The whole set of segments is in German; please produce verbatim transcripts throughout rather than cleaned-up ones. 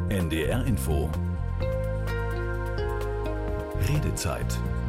N D R Info Redezeit.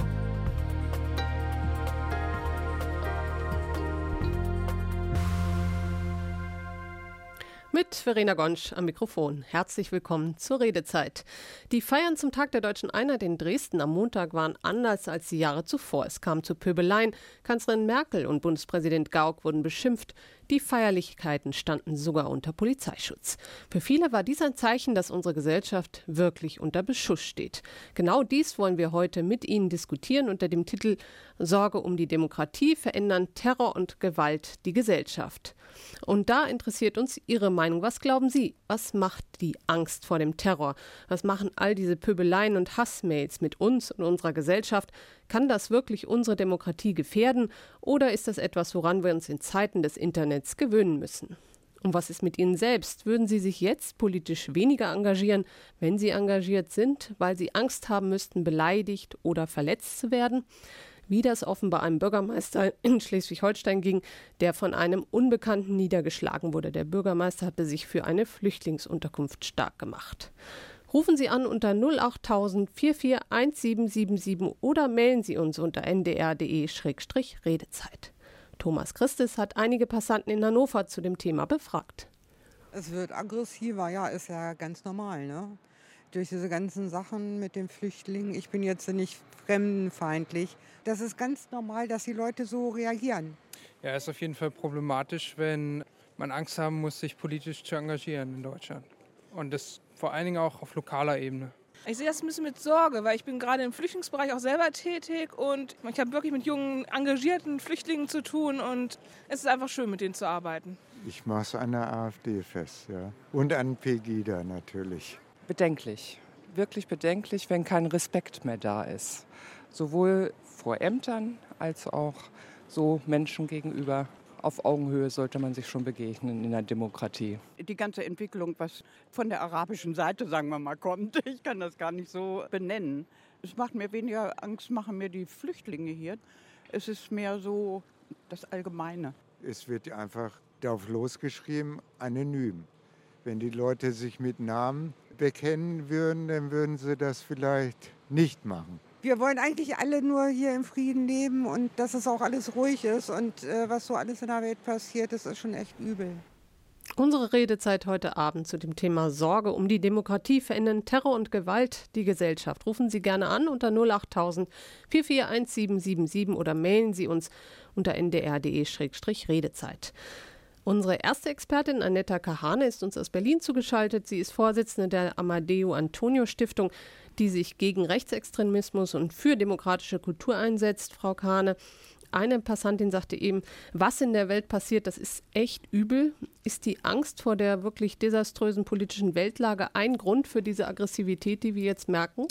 Mit Verena Gonsch am Mikrofon. Herzlich willkommen zur Redezeit. Die Feiern zum Tag der Deutschen Einheit in Dresden am Montag waren anders als die Jahre zuvor. Es kam zu Pöbeleien. Kanzlerin Merkel und Bundespräsident Gauck wurden beschimpft. Die Feierlichkeiten standen sogar unter Polizeischutz. Für viele war dies ein Zeichen, dass unsere Gesellschaft wirklich unter Beschuss steht. Genau dies wollen wir heute mit Ihnen diskutieren unter dem Titel Sorge um die Demokratie verändern Terror und Gewalt die Gesellschaft. Und da interessiert uns Ihre Meinung. Was glauben Sie? Was macht die Angst vor dem Terror? Was machen all diese Pöbeleien und Hassmails mit uns und unserer Gesellschaft? Kann das wirklich unsere Demokratie gefährden? Oder ist das etwas, woran wir uns in Zeiten des Internets gewöhnen müssen? Und was ist mit Ihnen selbst? Würden Sie sich jetzt politisch weniger engagieren, wenn Sie engagiert sind, weil Sie Angst haben müssten, beleidigt oder verletzt zu werden? Wie das offenbar einem Bürgermeister in Schleswig-Holstein ging, der von einem Unbekannten niedergeschlagen wurde. Der Bürgermeister hatte sich für eine Flüchtlingsunterkunft stark gemacht. Rufen Sie an unter null acht tausend vier vier eins sieben sieben sieben oder mailen Sie uns unter n d r punkt d e Schrägstrich Redezeit. Thomas Christes hat einige Passanten in Hannover zu dem Thema befragt. Es wird aggressiver, ja, ist ja ganz normal, ne? Durch diese ganzen Sachen mit den Flüchtlingen. Ich bin jetzt nicht fremdenfeindlich. Das ist ganz normal, dass die Leute so reagieren. Ja, ist auf jeden Fall problematisch, wenn man Angst haben muss, sich politisch zu engagieren in Deutschland. Und das vor allen Dingen auch auf lokaler Ebene. Ich sehe das ein bisschen mit Sorge, weil ich bin gerade im Flüchtlingsbereich auch selber tätig und ich habe wirklich mit jungen, engagierten Flüchtlingen zu tun und es ist einfach schön, mit denen zu arbeiten. Ich mache es an der AfD fest, ja. Und an Pegida natürlich. Bedenklich, wirklich bedenklich, wenn kein Respekt mehr da ist. Sowohl vor Ämtern als auch so Menschen gegenüber. Auf Augenhöhe sollte man sich schon begegnen in der Demokratie. Die ganze Entwicklung, was von der arabischen Seite, sagen wir mal, kommt, ich kann das gar nicht so benennen. Es macht mir weniger Angst, machen mir die Flüchtlinge hier. Es ist mehr so das Allgemeine. Es wird einfach darauf losgeschrieben, anonym. Wenn die Leute sich mit Namen bekennen würden, dann würden sie das vielleicht nicht machen. Wir wollen eigentlich alle nur hier im Frieden leben und dass es auch alles ruhig ist. Und äh, was so alles in der Welt passiert, das ist schon echt übel. Unsere Redezeit heute Abend zu dem Thema Sorge um die Demokratie verändern Terror und Gewalt die Gesellschaft. Rufen Sie gerne an unter null acht tausend vier vier eins sieben sieben sieben oder mailen Sie uns unter n d r punkt d e Schrägstrich Redezeit. Unsere erste Expertin Annetta Kahane ist uns aus Berlin zugeschaltet. Sie ist Vorsitzende der Amadeo Antonio Stiftung, die sich gegen Rechtsextremismus und für demokratische Kultur einsetzt. Frau Kahane, eine Passantin sagte eben, was in der Welt passiert, das ist echt übel. Ist die Angst vor der wirklich desaströsen politischen Weltlage ein Grund für diese Aggressivität, die wir jetzt merken?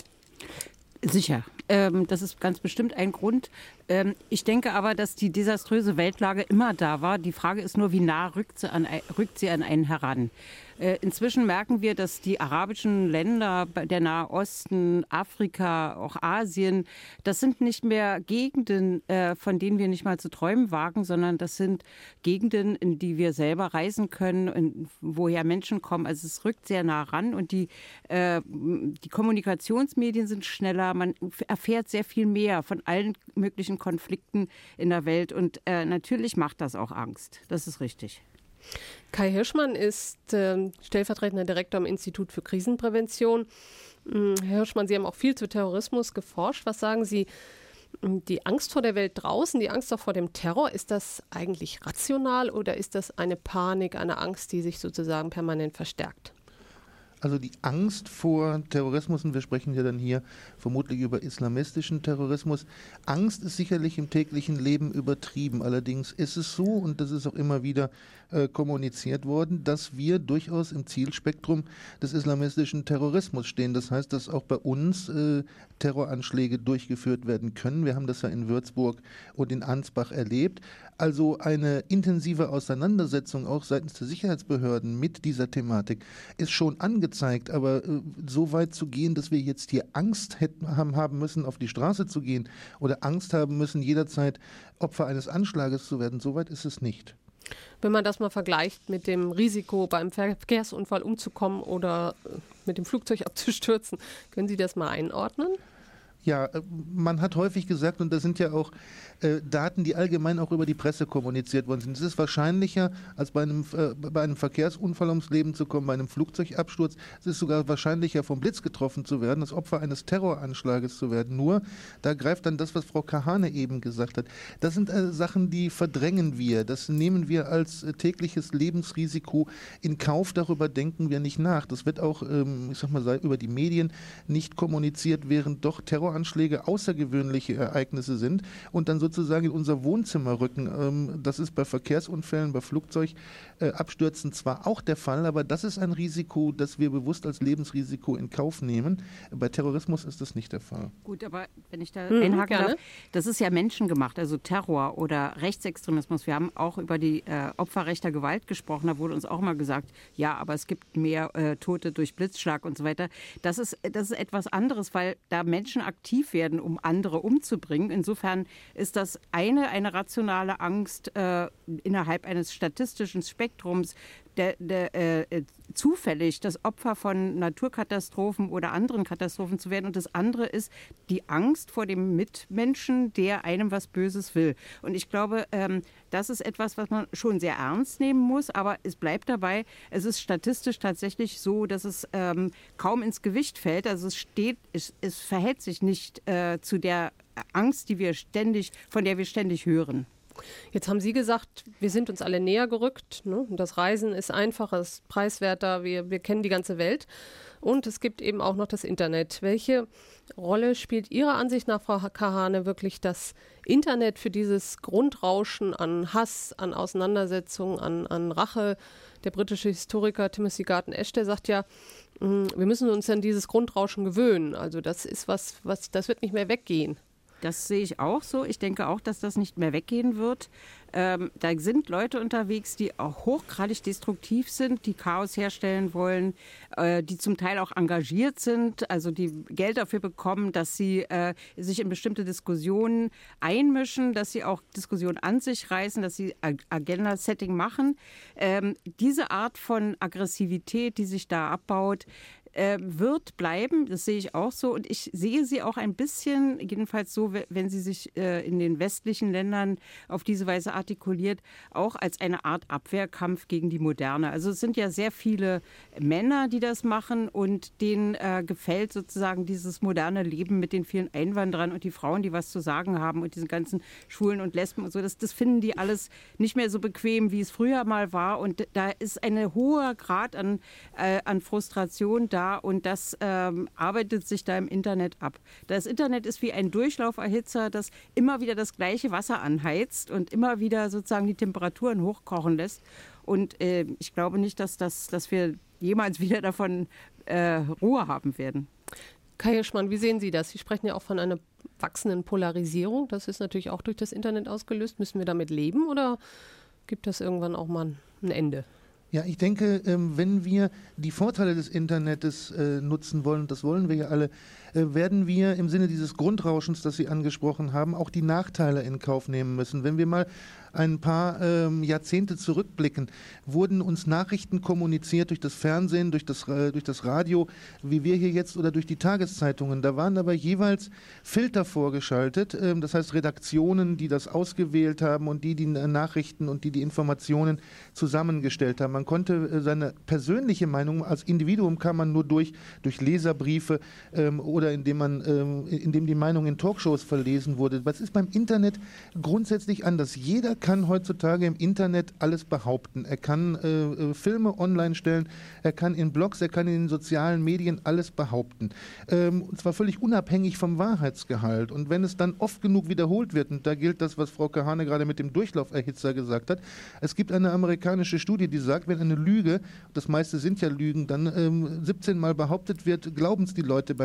Sicher. Ähm, das ist ganz bestimmt ein Grund. Ähm, ich denke aber, dass die desaströse Weltlage immer da war. Die Frage ist nur, wie nah rückt sie an, rückt sie an einen heran. Äh, inzwischen merken wir, dass die arabischen Länder, der Nahe Osten, Afrika, auch Asien, das sind nicht mehr Gegenden, äh, von denen wir nicht mal zu träumen wagen, sondern das sind Gegenden, in die wir selber reisen können, in, woher Menschen kommen. Also es rückt sehr nah ran und die, äh, die Kommunikationsmedien sind schneller. Man erfährt sehr viel mehr von allen möglichen Konflikten in der Welt und äh, natürlich macht das auch Angst. Das ist richtig. Kai Hirschmann ist äh, stellvertretender Direktor am Institut für Krisenprävention. Herr Hirschmann, Sie haben auch viel zu Terrorismus geforscht. Was sagen Sie, die Angst vor der Welt draußen, die Angst auch vor dem Terror, ist das eigentlich rational oder ist das eine Panik, eine Angst, die sich sozusagen permanent verstärkt? Also die Angst vor Terrorismus, und wir sprechen ja dann hier vermutlich über islamistischen Terrorismus, Angst ist sicherlich im täglichen Leben übertrieben. Allerdings ist es so, und das ist auch immer wieder äh, kommuniziert worden, dass wir durchaus im Zielspektrum des islamistischen Terrorismus stehen. Das heißt, dass auch bei uns äh, Terroranschläge durchgeführt werden können. Wir haben das ja in Würzburg und in Ansbach erlebt. Also eine intensive Auseinandersetzung auch seitens der Sicherheitsbehörden mit dieser Thematik ist schon angezeigt. Aber äh, so weit zu gehen, dass wir jetzt hier Angst hätten, haben, haben müssen, auf die Straße zu gehen oder Angst haben müssen, jederzeit Opfer eines Anschlages zu werden, so weit ist es nicht. Wenn man das mal vergleicht mit dem Risiko, beim Verkehrsunfall umzukommen oder mit dem Flugzeug abzustürzen, können Sie das mal einordnen? Ja, man hat häufig gesagt, und das sind ja auch äh, Daten, die allgemein auch über die Presse kommuniziert worden sind. Es ist wahrscheinlicher, als bei einem, äh, bei einem Verkehrsunfall ums Leben zu kommen, bei einem Flugzeugabsturz. Es ist sogar wahrscheinlicher, vom Blitz getroffen zu werden, das Opfer eines Terroranschlages zu werden. Nur, da greift dann das, was Frau Kahane eben gesagt hat. Das sind äh, Sachen, die verdrängen wir. Das nehmen wir als äh, tägliches Lebensrisiko in Kauf. Darüber denken wir nicht nach. Das wird auch, ähm, ich sag mal, über die Medien nicht kommuniziert, während doch Terroranschläge Anschläge außergewöhnliche Ereignisse sind und dann sozusagen in unser Wohnzimmer rücken. Das ist bei Verkehrsunfällen, bei Flugzeugabstürzen zwar auch der Fall, aber das ist ein Risiko, das wir bewusst als Lebensrisiko in Kauf nehmen. Bei Terrorismus ist das nicht der Fall. Gut, aber wenn ich da mhm, einhaken darf, das ist ja menschengemacht, also Terror oder Rechtsextremismus. Wir haben auch über die äh, Opfer rechter Gewalt gesprochen, da wurde uns auch mal gesagt, ja, aber es gibt mehr äh, Tote durch Blitzschlag und so weiter. Das ist, das ist etwas anderes, weil da Menschen aktiv werden, um andere umzubringen. Insofern ist das eine, eine rationale Angst äh, innerhalb eines statistischen Spektrums, der, der, äh, zufällig das Opfer von Naturkatastrophen oder anderen Katastrophen zu werden. Und das andere ist die Angst vor dem Mitmenschen, der einem was Böses will. Und ich glaube, ähm, das ist etwas, was man schon sehr ernst nehmen muss. Aber es bleibt dabei, es ist statistisch tatsächlich so, dass es ähm, kaum ins Gewicht fällt. Also es steht, es, es verhält sich nicht äh, zu der Angst, die wir ständig, von der wir ständig hören. Jetzt haben Sie gesagt, wir sind uns alle näher gerückt. Ne? Das Reisen ist einfacher, ist preiswerter, wir, wir kennen die ganze Welt. Und es gibt eben auch noch das Internet. Welche Rolle spielt Ihrer Ansicht nach, Frau Kahane, wirklich das Internet für dieses Grundrauschen an Hass, an Auseinandersetzungen, an, an Rache? Der britische Historiker Timothy Garton-Ash, der sagt ja, mh, wir müssen uns an dieses Grundrauschen gewöhnen. Also das ist was, was, das wird nicht mehr weggehen. Das sehe ich auch so. Ich denke auch, dass das nicht mehr weggehen wird. Ähm, da sind Leute unterwegs, die auch hochgradig destruktiv sind, die Chaos herstellen wollen, äh, die zum Teil auch engagiert sind, also die Geld dafür bekommen, dass sie äh, sich in bestimmte Diskussionen einmischen, dass sie auch Diskussionen an sich reißen, dass sie Ag- Agenda-Setting machen. Ähm, diese Art von Aggressivität, die sich da abbaut, äh, wird bleiben, das sehe ich auch so. Und ich sehe sie auch ein bisschen, jedenfalls so, wenn sie sich äh, in den westlichen Ländern auf diese Weise artikuliert, auch als eine Art Abwehrkampf gegen die Moderne. Also es sind ja sehr viele Männer, die das machen und denen äh, gefällt sozusagen dieses moderne Leben mit den vielen Einwanderern und die Frauen, die was zu sagen haben und diesen ganzen Schwulen und Lesben und so. Das, das finden die alles nicht mehr so bequem, wie es früher mal war. Und da ist ein hoher Grad an, äh, an Frustration da und das ähm, arbeitet sich da im Internet ab. Das Internet ist wie ein Durchlauferhitzer, das immer wieder das gleiche Wasser anheizt und immer wieder sozusagen die Temperaturen hochkochen lässt. Und äh, ich glaube nicht, dass, das, dass wir jemals wieder davon äh, Ruhe haben werden. Kai Hirschmann, wie sehen Sie das? Sie sprechen ja auch von einer wachsenden Polarisierung. Das ist natürlich auch durch das Internet ausgelöst. Müssen wir damit leben oder gibt das irgendwann auch mal ein Ende? Ja, ich denke, wenn wir die Vorteile des Internets nutzen wollen, das wollen wir ja alle, werden wir im Sinne dieses Grundrauschens, das Sie angesprochen haben, auch die Nachteile in Kauf nehmen müssen. Wenn wir mal ein paar ähm, Jahrzehnte zurückblicken, wurden uns Nachrichten kommuniziert durch das Fernsehen, durch das, äh, durch das Radio, wie wir hier jetzt, oder durch die Tageszeitungen. Da waren aber jeweils Filter vorgeschaltet, ähm, das heißt Redaktionen, die das ausgewählt haben und die die Nachrichten und die die Informationen zusammengestellt haben. Man konnte äh, seine persönliche Meinung, als Individuum kann man nur durch, durch Leserbriefe ähm, oder indem man, ähm, indem die Meinung in Talkshows verlesen wurde. Was ist beim Internet grundsätzlich anders? Jeder kann heutzutage im Internet alles behaupten. Er kann äh, Filme online stellen, er kann in Blogs, er kann in den sozialen Medien alles behaupten. Ähm, und zwar völlig unabhängig vom Wahrheitsgehalt. Und wenn es dann oft genug wiederholt wird, und da gilt das, was Frau Kahane gerade mit dem Durchlauferhitzer gesagt hat, es gibt eine amerikanische Studie, die sagt, wenn eine Lüge, das meiste sind ja Lügen, dann ähm, siebzehn Mal behauptet wird, glauben es die Leute beim achtzehnten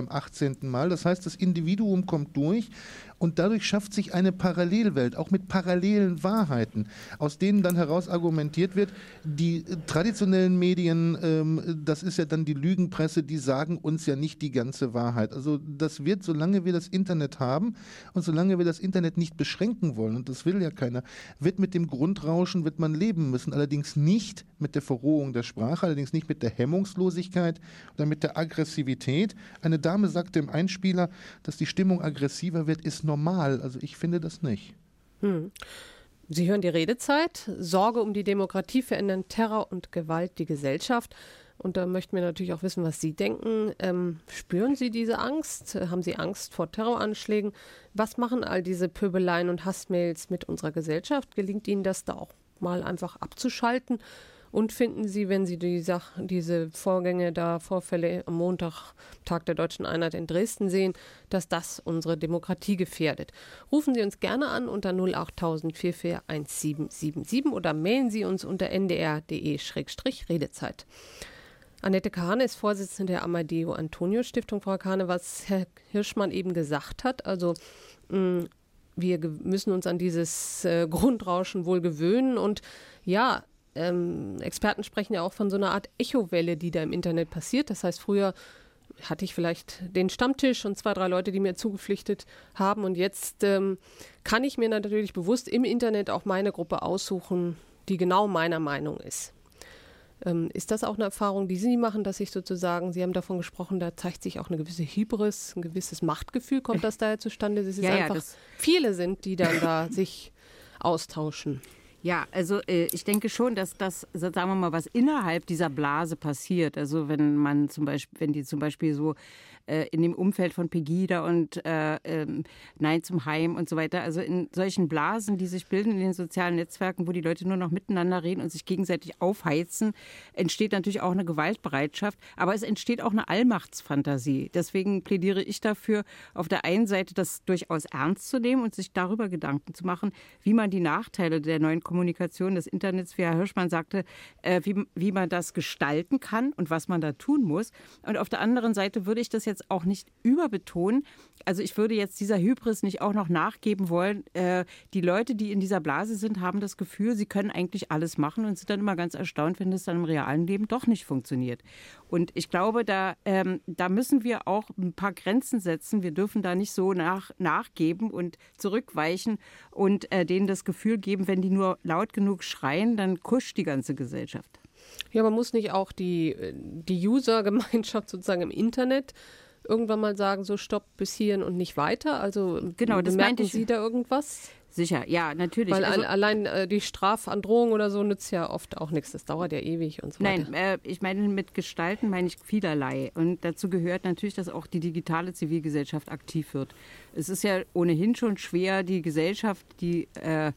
vierzehnten Mal. Das heißt, das Individuum kommt durch und dadurch schafft sich eine Parallelwelt, auch mit parallelen Wahrheiten, aus denen dann heraus argumentiert wird, die traditionellen Medien, ähm, das ist ja dann die Lügenpresse, die sagen uns ja nicht die ganze Wahrheit. Also das wird, solange wir das Internet haben und solange wir das Internet nicht beschränken wollen, und das will ja keiner, wird mit dem Grundrauschen wird man leben müssen, allerdings nicht mit der Verrohung der Sprache, allerdings nicht mit der Hemmungslosigkeit oder mit der Aggressivität. Eine Dame sagte im Einspieler, dass die Stimmung aggressiver wird, ist normal. Also ich finde das nicht. Hm. Sie hören die Redezeit. Sorge um die Demokratie verändern Terror und Gewalt die Gesellschaft. Und da möchten wir natürlich auch wissen, was Sie denken. Ähm, spüren Sie diese Angst? Haben Sie Angst vor Terroranschlägen? Was machen all diese Pöbeleien und Hassmails mit unserer Gesellschaft? Gelingt Ihnen das da auch mal einfach abzuschalten? Und finden Sie, wenn Sie die Sach- diese Vorgänge da, Vorfälle am Montag, Tag der Deutschen Einheit in Dresden sehen, dass das unsere Demokratie gefährdet? Rufen Sie uns gerne an unter null acht tausend vier vier eins sieben sieben sieben oder mailen Sie uns unter n d r punkt d e Schrägstrich Redezeit. Annette Kahane ist Vorsitzende der Amadeo Antonio Stiftung. Frau Kahane, was Herr Hirschmann eben gesagt hat, also mh, wir ge- müssen uns an dieses äh, Grundrauschen wohl gewöhnen und ja, Ähm, Experten sprechen ja auch von so einer Art Echowelle, die da im Internet passiert. Das heißt, früher hatte ich vielleicht den Stammtisch und zwei, drei Leute, die mir zugepflichtet haben. Und jetzt ähm, kann ich mir natürlich bewusst im Internet auch meine Gruppe aussuchen, die genau meiner Meinung ist. Ähm, ist das auch eine Erfahrung, die Sie machen, dass sich sozusagen, Sie haben davon gesprochen, da zeigt sich auch eine gewisse Hybris, ein gewisses Machtgefühl, kommt das daher zustande? Dass es ja, einfach ja, das viele sind, die dann da sich austauschen. Ja, also äh, ich denke schon, dass das, sagen wir mal, was innerhalb dieser Blase passiert. Also wenn man zum Beispiel, wenn die zum Beispiel so äh, in dem Umfeld von Pegida und äh, ähm, Nein zum Heim und so weiter, also in solchen Blasen, die sich bilden in den sozialen Netzwerken, wo die Leute nur noch miteinander reden und sich gegenseitig aufheizen, entsteht natürlich auch eine Gewaltbereitschaft, aber es entsteht auch eine Allmachtsfantasie. Deswegen plädiere ich dafür, auf der einen Seite das durchaus ernst zu nehmen und sich darüber Gedanken zu machen, wie man die Nachteile der neuen Kommunikation des Internets, wie Herr Hirschmann sagte, äh, wie, wie man das gestalten kann und was man da tun muss. Und auf der anderen Seite würde ich das jetzt auch nicht überbetonen. Also ich würde jetzt dieser Hybris nicht auch noch nachgeben wollen. Äh, die Leute, die in dieser Blase sind, haben das Gefühl, sie können eigentlich alles machen und sind dann immer ganz erstaunt, wenn das dann im realen Leben doch nicht funktioniert. Und ich glaube, da, ähm, da müssen wir auch ein paar Grenzen setzen. Wir dürfen da nicht so nach, nachgeben und zurückweichen und äh, denen das Gefühl geben, wenn die nur laut genug schreien, dann kuscht die ganze Gesellschaft. Ja, aber muss nicht auch die, die User-Gemeinschaft sozusagen im Internet irgendwann mal sagen, so stopp bis hierhin und nicht weiter? Also genau, das merken meinte ich. Sie da irgendwas? Sicher, ja, natürlich. Weil also, allein äh, die Strafandrohung oder so nützt ja oft auch nichts. Das dauert ja ewig und so weiter. Nein, äh, ich meine, mit Gestalten meine ich vielerlei. Und dazu gehört natürlich, dass auch die digitale Zivilgesellschaft aktiv wird. Es ist ja ohnehin schon schwer, die Gesellschaft, die äh,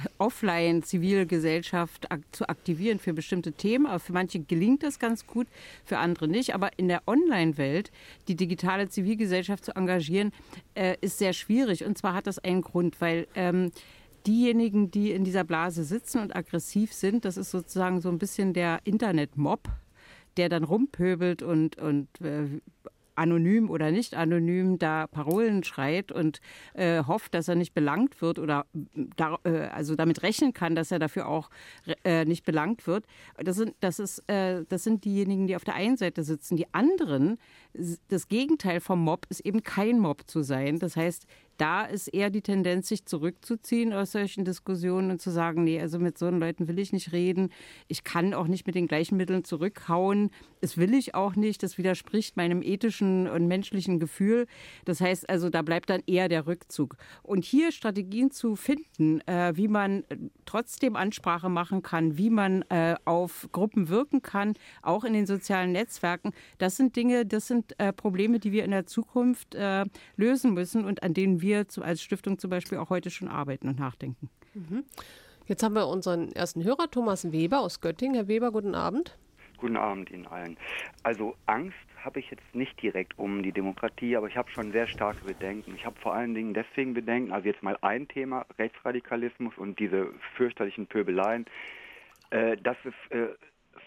Offline-Zivilgesellschaft ak- zu aktivieren für bestimmte Themen. Aber für manche gelingt das ganz gut, für andere nicht. Aber in der Online-Welt die digitale Zivilgesellschaft zu engagieren, äh, ist sehr schwierig. Und zwar hat das einen Grund, weil ähm, diejenigen, die in dieser Blase sitzen und aggressiv sind, das ist sozusagen so ein bisschen der Internet-Mob, der dann rumpöbelt und, und äh, anonym oder nicht anonym da Parolen schreit und äh, hofft, dass er nicht belangt wird oder da, äh, also damit rechnen kann, dass er dafür auch äh, nicht belangt wird. Das sind, das, ist, äh, das sind diejenigen, die auf der einen Seite sitzen. Die anderen, das Gegenteil vom Mob ist eben kein Mob zu sein. Das heißt, da ist eher die Tendenz, sich zurückzuziehen aus solchen Diskussionen und zu sagen, nee, also mit so Leuten will ich nicht reden. Ich kann auch nicht mit den gleichen Mitteln zurückhauen. Das will ich auch nicht. Das widerspricht meinem ethischen und menschlichen Gefühl. Das heißt also, da bleibt dann eher der Rückzug. Und hier Strategien zu finden, äh, wie man trotzdem Ansprache machen kann, wie man äh, auf Gruppen wirken kann, auch in den sozialen Netzwerken, das sind Dinge, das sind äh, Probleme, die wir in der Zukunft äh, lösen müssen und an denen wir wir als Stiftung zum Beispiel auch heute schon arbeiten und nachdenken. Jetzt haben wir unseren ersten Hörer, Thomas Weber aus Göttingen. Herr Weber, guten Abend. Guten Abend Ihnen allen. Also Angst habe ich jetzt nicht direkt um die Demokratie, aber ich habe schon sehr starke Bedenken. Ich habe vor allen Dingen deswegen Bedenken, also jetzt mal ein Thema, Rechtsradikalismus und diese fürchterlichen Pöbeleien, äh, dass es äh,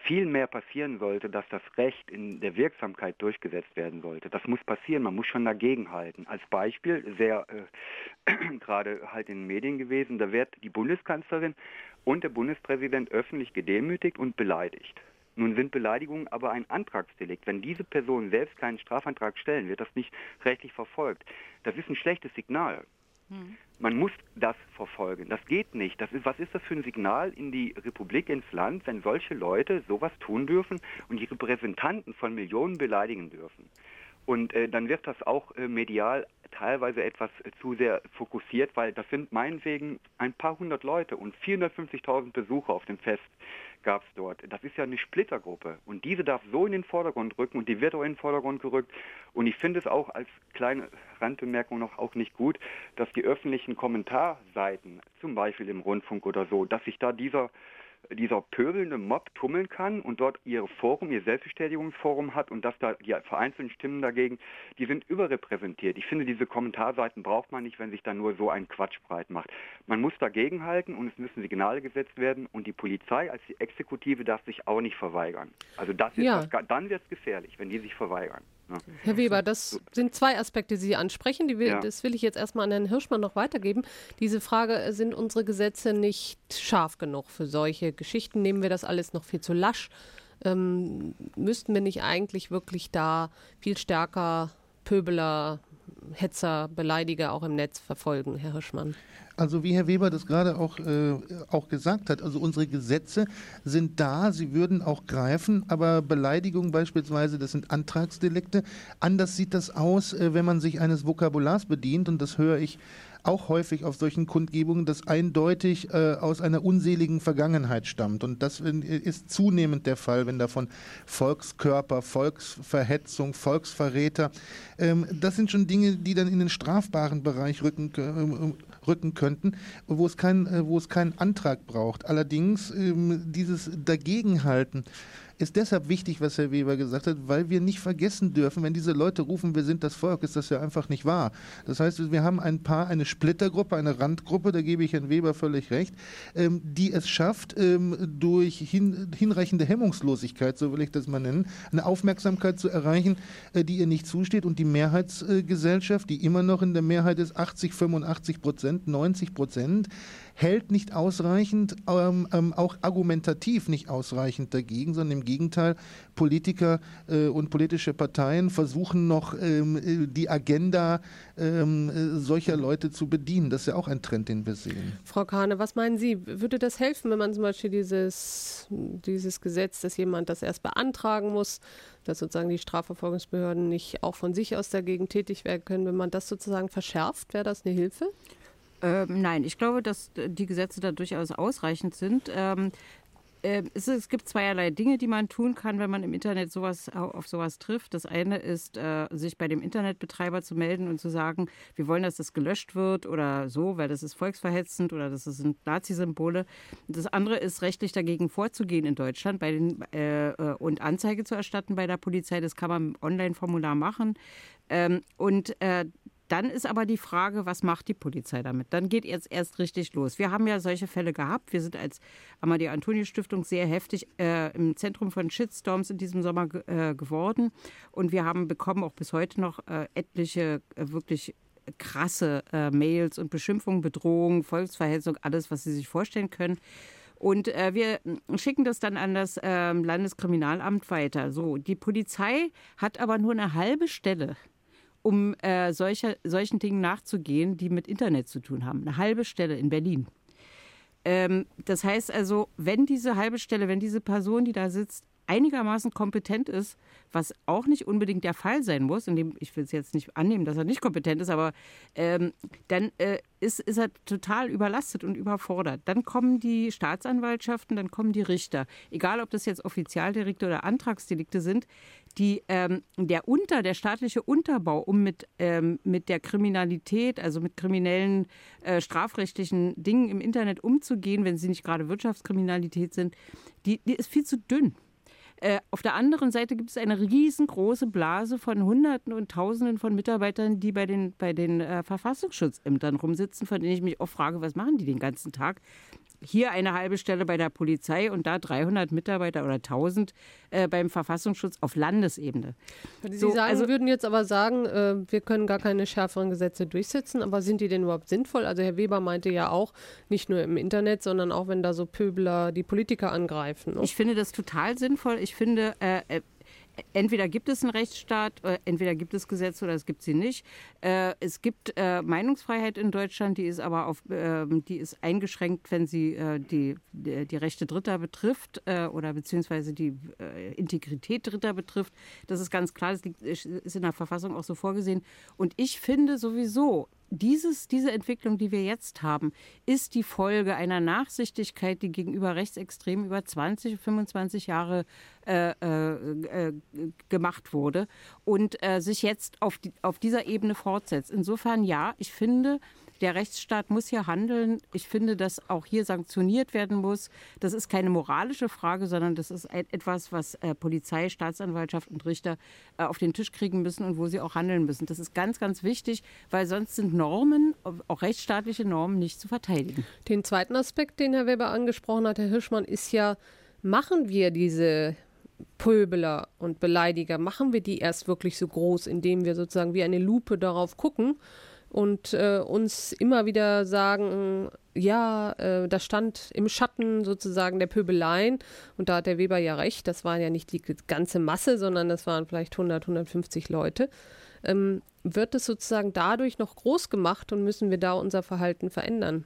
viel mehr passieren sollte, dass das Recht in der Wirksamkeit durchgesetzt werden sollte. Das muss passieren, man muss schon dagegenhalten. Als Beispiel, sehr äh, gerade halt in den Medien gewesen, da wird die Bundeskanzlerin und der Bundespräsident öffentlich gedemütigt und beleidigt. Nun sind Beleidigungen aber ein Antragsdelikt. Wenn diese Personen selbst keinen Strafantrag stellen, wird das nicht rechtlich verfolgt. Das ist ein schlechtes Signal. Hm. Man muss das verfolgen. Das geht nicht. Das ist, was ist das für ein Signal in die Republik, ins Land, wenn solche Leute sowas tun dürfen und die Repräsentanten von Millionen beleidigen dürfen? Und äh, dann wird das auch äh, medial teilweise etwas äh, zu sehr fokussiert, weil das sind meinetwegen ein paar hundert Leute und vierhundertfünfzigtausend Besucher auf dem Fest gab es dort. Das ist ja eine Splittergruppe und diese darf so in den Vordergrund rücken und die wird auch in den Vordergrund gerückt. Und ich finde es auch als kleine Randbemerkung noch auch nicht gut, dass die öffentlichen Kommentarseiten, zum Beispiel im Rundfunk oder so, dass sich da dieser dieser pöbelnde Mob tummeln kann und dort ihr Forum, ihr Selbstbestätigungsforum hat und dass da die vereinzelten Stimmen dagegen, die sind überrepräsentiert. Ich finde, diese Kommentarseiten braucht man nicht, wenn sich da nur so ein Quatsch breit macht. Man muss dagegenhalten und es müssen Signale gesetzt werden und die Polizei als die Exekutive darf sich auch nicht verweigern. Also das ist ja. das, dann wird es gefährlich, wenn die sich verweigern. Ja. Herr Weber, das sind zwei Aspekte, die Sie ansprechen. Die will, ja. Das will ich jetzt erstmal an Herrn Hirschmann noch weitergeben. Diese Frage, sind unsere Gesetze nicht scharf genug für solche Geschichten? Nehmen wir das alles noch viel zu lasch? Ähm, müssten wir nicht eigentlich wirklich da viel stärker Pöbeler, Hetzer, Beleidiger auch im Netz verfolgen, Herr Hirschmann? Also wie Herr Weber das gerade auch, äh, auch gesagt hat, also unsere Gesetze sind da, sie würden auch greifen, aber Beleidigungen beispielsweise, das sind Antragsdelikte. Anders sieht das aus, äh, wenn man sich eines Vokabulars bedient, und das höre ich auch häufig auf solchen Kundgebungen, das eindeutig äh, aus einer unseligen Vergangenheit stammt. Und das ist zunehmend der Fall, wenn da von Volkskörper, Volksverhetzung, Volksverräter, ähm, das sind schon Dinge, die dann in den strafbaren Bereich rücken, äh, rücken könnten, wo es, kein, äh, wo es keinen Antrag braucht. Allerdings ähm, dieses Dagegenhalten ist deshalb wichtig, was Herr Weber gesagt hat, weil wir nicht vergessen dürfen, wenn diese Leute rufen, wir sind das Volk, ist das ja einfach nicht wahr. Das heißt, wir haben ein paar, eine Splittergruppe, eine Randgruppe, da gebe ich Herrn Weber völlig recht, ähm, die es schafft, ähm, durch hin, hinreichende Hemmungslosigkeit, so will ich das mal nennen, eine Aufmerksamkeit zu erreichen, äh, die ihr nicht zusteht, und die Mehrheitsgesellschaft, die immer noch in der Mehrheit ist, achtzig, fünfundachtzig Prozent, neunzig Prozent, hält nicht ausreichend, ähm, ähm, auch argumentativ nicht ausreichend dagegen, sondern im Gegenteil, Politiker äh, und politische Parteien versuchen noch ähm, die Agenda ähm, solcher Leute zu bedienen. Das ist ja auch ein Trend, den wir sehen. Frau Kahne, was meinen Sie? Würde das helfen, wenn man zum Beispiel dieses, dieses Gesetz, dass jemand das erst beantragen muss, dass sozusagen die Strafverfolgungsbehörden nicht auch von sich aus dagegen tätig werden können, wenn man das sozusagen verschärft? Wäre das eine Hilfe? Ähm, nein, ich glaube, dass die Gesetze da durchaus ausreichend sind. Ähm, äh, es, es gibt zweierlei Dinge, die man tun kann, wenn man im Internet sowas, auf sowas trifft. Das eine ist, äh, sich bei dem Internetbetreiber zu melden und zu sagen, wir wollen, dass das gelöscht wird oder so, weil das ist volksverhetzend oder das sind Nazi-Symbole. Das andere ist, rechtlich dagegen vorzugehen in Deutschland bei den, äh, und Anzeige zu erstatten bei der Polizei. Das kann man im Online-Formular machen. Ähm, und äh, Dann ist aber die Frage, was macht die Polizei damit? Dann geht jetzt erst richtig los. Wir haben ja solche Fälle gehabt. Wir sind als Amadeo-Antonio-Stiftung sehr heftig äh, im Zentrum von Shitstorms in diesem Sommer äh, geworden. Und wir haben bekommen auch bis heute noch äh, etliche äh, wirklich krasse äh, Mails und Beschimpfungen, Bedrohungen, Volksverhetzung, alles, was Sie sich vorstellen können. Und äh, wir schicken das dann an das äh, Landeskriminalamt weiter. So, die Polizei hat aber nur eine halbe Stelle, um äh, solche, solchen Dingen nachzugehen, die mit Internet zu tun haben. Eine halbe Stelle in Berlin. Ähm, das heißt also, wenn diese halbe Stelle, wenn diese Person, die da sitzt, einigermaßen kompetent ist, was auch nicht unbedingt der Fall sein muss, indem, ich will es jetzt nicht annehmen, dass er nicht kompetent ist, aber ähm, dann äh, ist, ist er total überlastet und überfordert. Dann kommen die Staatsanwaltschaften, dann kommen die Richter. Egal, ob das jetzt Offizialdelikte oder Antragsdelikte sind, die, ähm, der Unter, der staatliche Unterbau, um mit, ähm, mit der Kriminalität, also mit kriminellen, äh, strafrechtlichen Dingen im Internet umzugehen, wenn sie nicht gerade Wirtschaftskriminalität sind, die, die ist viel zu dünn. Äh, auf der anderen Seite gibt es eine riesengroße Blase von Hunderten und Tausenden von Mitarbeitern, die bei den, bei den äh, Verfassungsschutzämtern rumsitzen, von denen ich mich oft frage, was machen die den ganzen Tag? hier eine halbe Stelle bei der Polizei und da dreihundert Mitarbeiter oder tausend äh, beim Verfassungsschutz auf Landesebene. Sie So, sagen, also, würden jetzt aber sagen, äh, wir können gar keine schärferen Gesetze durchsetzen, aber sind die denn überhaupt sinnvoll? Also Herr Weber meinte ja auch, nicht nur im Internet, sondern auch, wenn da so Pöbler die Politiker angreifen. Ne? Ich finde das total sinnvoll. Ich finde, äh, entweder gibt es einen Rechtsstaat, äh, entweder gibt es Gesetze oder es gibt sie nicht. Äh, es gibt äh, Meinungsfreiheit in Deutschland, die ist aber auf, äh, die ist eingeschränkt, wenn sie äh, die, die, die Rechte Dritter betrifft äh, oder beziehungsweise die äh, Integrität Dritter betrifft. Das ist ganz klar, das liegt, ist in der Verfassung auch so vorgesehen. Und ich finde sowieso, Dieses, diese Entwicklung, die wir jetzt haben, ist die Folge einer Nachsichtigkeit, die gegenüber Rechtsextremen über zwanzig, fünfundzwanzig Jahre äh, äh, gemacht wurde und äh, sich jetzt auf, die, auf dieser Ebene fortsetzt. Insofern ja, ich finde, der Rechtsstaat muss hier handeln. Ich finde, dass auch hier sanktioniert werden muss. Das ist keine moralische Frage, sondern das ist etwas, was äh, Polizei, Staatsanwaltschaft und Richter äh, auf den Tisch kriegen müssen und wo sie auch handeln müssen. Das ist ganz, ganz wichtig, weil sonst sind Normen, auch rechtsstaatliche Normen, nicht zu verteidigen. Den zweiten Aspekt, den Herr Weber angesprochen hat, Herr Hirschmann, ist ja, machen wir diese Pöbeler und Beleidiger, machen wir die erst wirklich so groß, indem wir sozusagen wie eine Lupe darauf gucken und äh, uns immer wieder sagen, ja, äh, das stand im Schatten sozusagen der Pöbeleien. Und da hat der Weber ja recht, das war ja nicht die ganze Masse, sondern das waren vielleicht hundert, hundertfünfzig Leute. Ähm, wird es sozusagen dadurch noch groß gemacht und müssen wir da unser Verhalten verändern?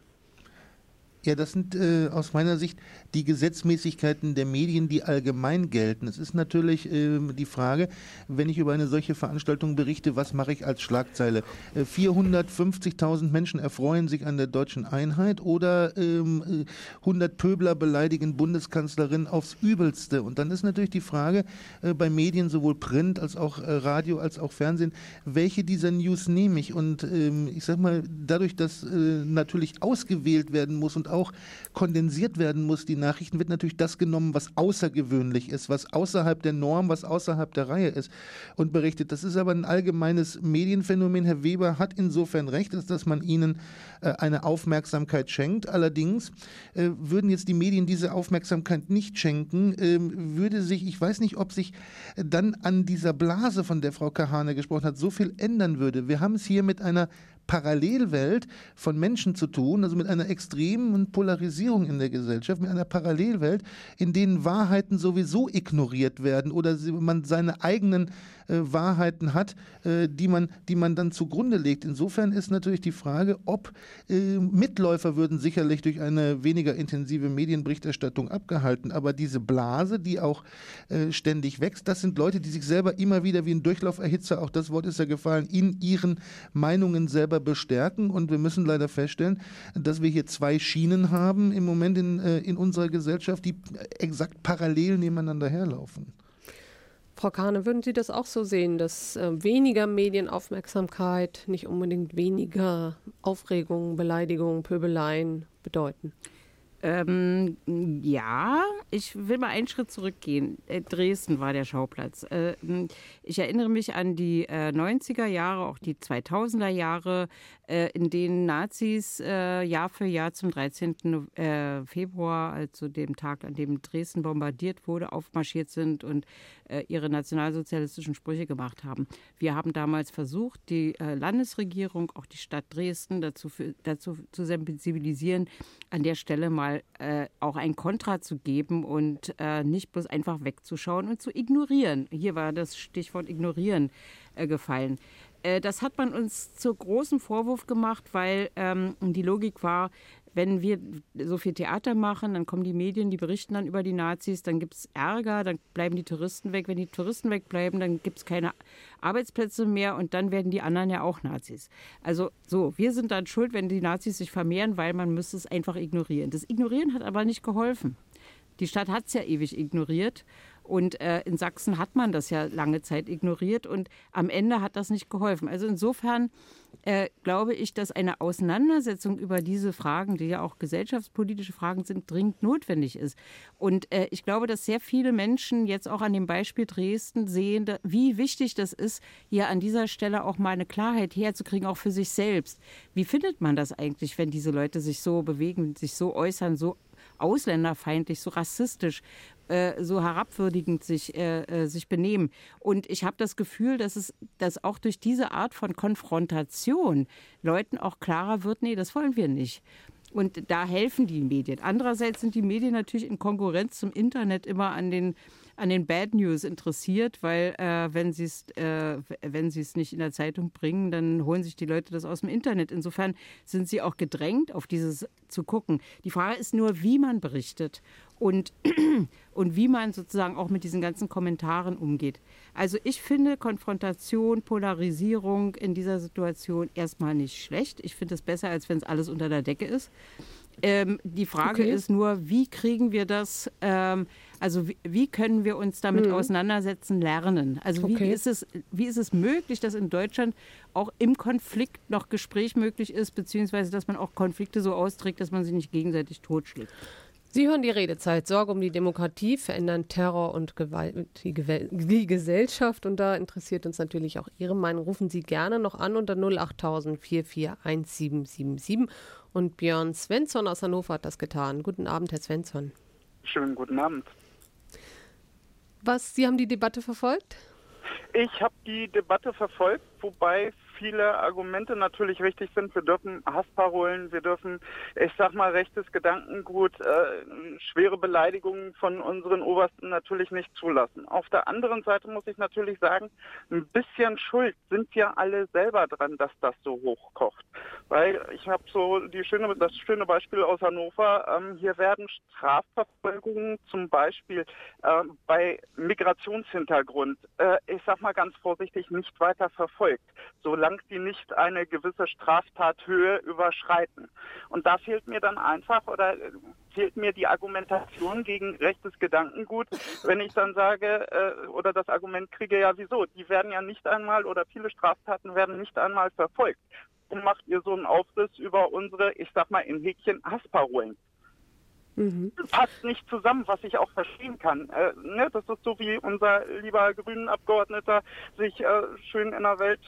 Ja, das sind äh, aus meiner Sicht die Gesetzmäßigkeiten der Medien, die allgemein gelten. Es ist natürlich äh, die Frage, wenn ich über eine solche Veranstaltung berichte, was mache ich als Schlagzeile? Äh, vierhundertfünfzigtausend Menschen erfreuen sich an der deutschen Einheit oder ähm, hundert Pöbler beleidigen Bundeskanzlerin aufs Übelste. Und dann ist natürlich die Frage äh, bei Medien, sowohl Print als auch äh, Radio als auch Fernsehen, welche dieser News nehme ich? Und ähm, ich sag mal, dadurch, dass äh, natürlich ausgewählt werden muss und auch kondensiert werden muss, die Nachrichten, wird natürlich das genommen, was außergewöhnlich ist, was außerhalb der Norm, was außerhalb der Reihe ist und berichtet. Das ist aber ein allgemeines Medienphänomen. Herr Weber hat insofern recht, ist, dass man ihnen äh, eine Aufmerksamkeit schenkt. Allerdings äh, würden jetzt die Medien diese Aufmerksamkeit nicht schenken, äh, würde sich, ich weiß nicht, ob sich dann an dieser Blase, von der Frau Kahane gesprochen hat, so viel ändern würde. Wir haben es hier mit einer Parallelwelt von Menschen zu tun, also mit einer extremen Polarisierung in der Gesellschaft, mit einer Parallelwelt, in denen Wahrheiten sowieso ignoriert werden oder man seine eigenen äh, Wahrheiten hat, äh, die man, die man dann zugrunde legt. Insofern ist natürlich die Frage, ob äh, Mitläufer würden sicherlich durch eine weniger intensive Medienberichterstattung abgehalten, aber diese Blase, die auch äh, ständig wächst, das sind Leute, die sich selber immer wieder wie ein Durchlauferhitzer, auch das Wort ist ja gefallen, in ihren Meinungen selber bestärken, und wir müssen leider feststellen, dass wir hier zwei Schienen haben im Moment in, äh, in unserer Gesellschaft, die exakt parallel nebeneinander herlaufen. Frau Kahane, würden Sie das auch so sehen, dass äh, weniger Medienaufmerksamkeit nicht unbedingt weniger Aufregung, Beleidigung, Pöbeleien bedeuten? Ähm, ja, ich will mal einen Schritt zurückgehen. Äh, Dresden war der Schauplatz. Äh, ich erinnere mich an die äh, neunziger Jahre, auch die zweitausender Jahre, äh, in denen Nazis äh, Jahr für Jahr zum dreizehnten Februar, also dem Tag, an dem Dresden bombardiert wurde, aufmarschiert sind und äh, ihre nationalsozialistischen Sprüche gemacht haben. Wir haben damals versucht, die äh, Landesregierung, auch die Stadt Dresden, dazu, für, dazu zu sensibilisieren, an der Stelle mal Äh, auch ein Kontra zu geben und äh, nicht bloß einfach wegzuschauen und zu ignorieren. Hier war das Stichwort Ignorieren äh, gefallen. Äh, das hat man uns zu großem Vorwurf gemacht, weil ähm, die Logik war, wenn wir so viel Theater machen, dann kommen die Medien, die berichten dann über die Nazis, dann gibt es Ärger, dann bleiben die Touristen weg. Wenn die Touristen wegbleiben, dann gibt es keine Arbeitsplätze mehr und dann werden die anderen ja auch Nazis. Also so, wir sind dann schuld, wenn die Nazis sich vermehren, weil man müsste es einfach ignorieren. Das Ignorieren hat aber nicht geholfen. Die Stadt hat es ja ewig ignoriert und äh, in Sachsen hat man das ja lange Zeit ignoriert und am Ende hat das nicht geholfen. Also insofern äh, glaube ich, dass eine Auseinandersetzung über diese Fragen, die ja auch gesellschaftspolitische Fragen sind, dringend notwendig ist. Und äh, ich glaube, dass sehr viele Menschen jetzt auch an dem Beispiel Dresden sehen, da, wie wichtig das ist, hier an dieser Stelle auch mal eine Klarheit herzukriegen, auch für sich selbst. Wie findet man das eigentlich, wenn diese Leute sich so bewegen, sich so äußern, so ausländerfeindlich, so rassistisch, äh, so herabwürdigend sich, äh, äh, sich benehmen? Und ich habe das Gefühl, dass es dass auch durch diese Art von Konfrontation Leuten auch klarer wird, nee, das wollen wir nicht. Und da helfen die Medien. Andererseits sind die Medien natürlich in Konkurrenz zum Internet immer an den an den Bad News interessiert, weil äh, wenn sie es äh, wenn sie es nicht in der Zeitung bringen, dann holen sich die Leute das aus dem Internet. Insofern sind sie auch gedrängt, auf dieses zu gucken. Die Frage ist nur, wie man berichtet und, und wie man sozusagen auch mit diesen ganzen Kommentaren umgeht. Also ich finde Konfrontation, Polarisierung in dieser Situation erstmal nicht schlecht. Ich finde es besser, als wenn es alles unter der Decke ist. Ähm, die Frage okay. ist nur, wie kriegen wir das, ähm, also wie, wie können wir uns damit mhm. auseinandersetzen, lernen? Also wie, okay. ist es, wie ist es möglich, dass in Deutschland auch im Konflikt noch Gespräch möglich ist, beziehungsweise dass man auch Konflikte so austrägt, dass man sie nicht gegenseitig totschlägt? Sie hören die Redezeit. Sorge um die Demokratie, verändern Terror und Gewalt, die, die Gesellschaft. Und da interessiert uns natürlich auch Ihre Meinung. Rufen Sie gerne noch an unter null acht tausend vier vier eins sieben sieben sieben. Und Björn Svensson aus Hannover hat das getan. Guten Abend, Herr Svensson. Schönen guten Abend. Was, Sie haben die Debatte verfolgt? Ich habe die Debatte verfolgt, wobei viele Argumente natürlich richtig sind. Wir dürfen Hassparolen, wir dürfen, ich sag mal, rechtes Gedankengut, äh, schwere Beleidigungen von unseren Obersten natürlich nicht zulassen. Auf der anderen Seite muss ich natürlich sagen, ein bisschen schuld sind wir alle selber dran, dass das so hochkocht. Weil ich habe so die schöne, das schöne Beispiel aus Hannover, ähm, hier werden Strafverfolgungen zum Beispiel äh, bei Migrationshintergrund, äh, ich sag mal ganz vorsichtig, nicht weiter verfolgt, solange die nicht eine gewisse Straftathöhe überschreiten. Und da fehlt mir dann einfach oder fehlt mir die Argumentation gegen rechtes Gedankengut, wenn ich dann sage äh, oder das Argument kriege, ja wieso, die werden ja nicht einmal oder viele Straftaten werden nicht einmal verfolgt. Und macht ihr so einen Aufriss über unsere, ich sag mal in Häkchen, Hassparolen? Mhm. Passt nicht zusammen, was ich auch verstehen kann. Äh, ne, das ist so, wie unser lieber grünen Abgeordneter sich äh, schön in der Welt,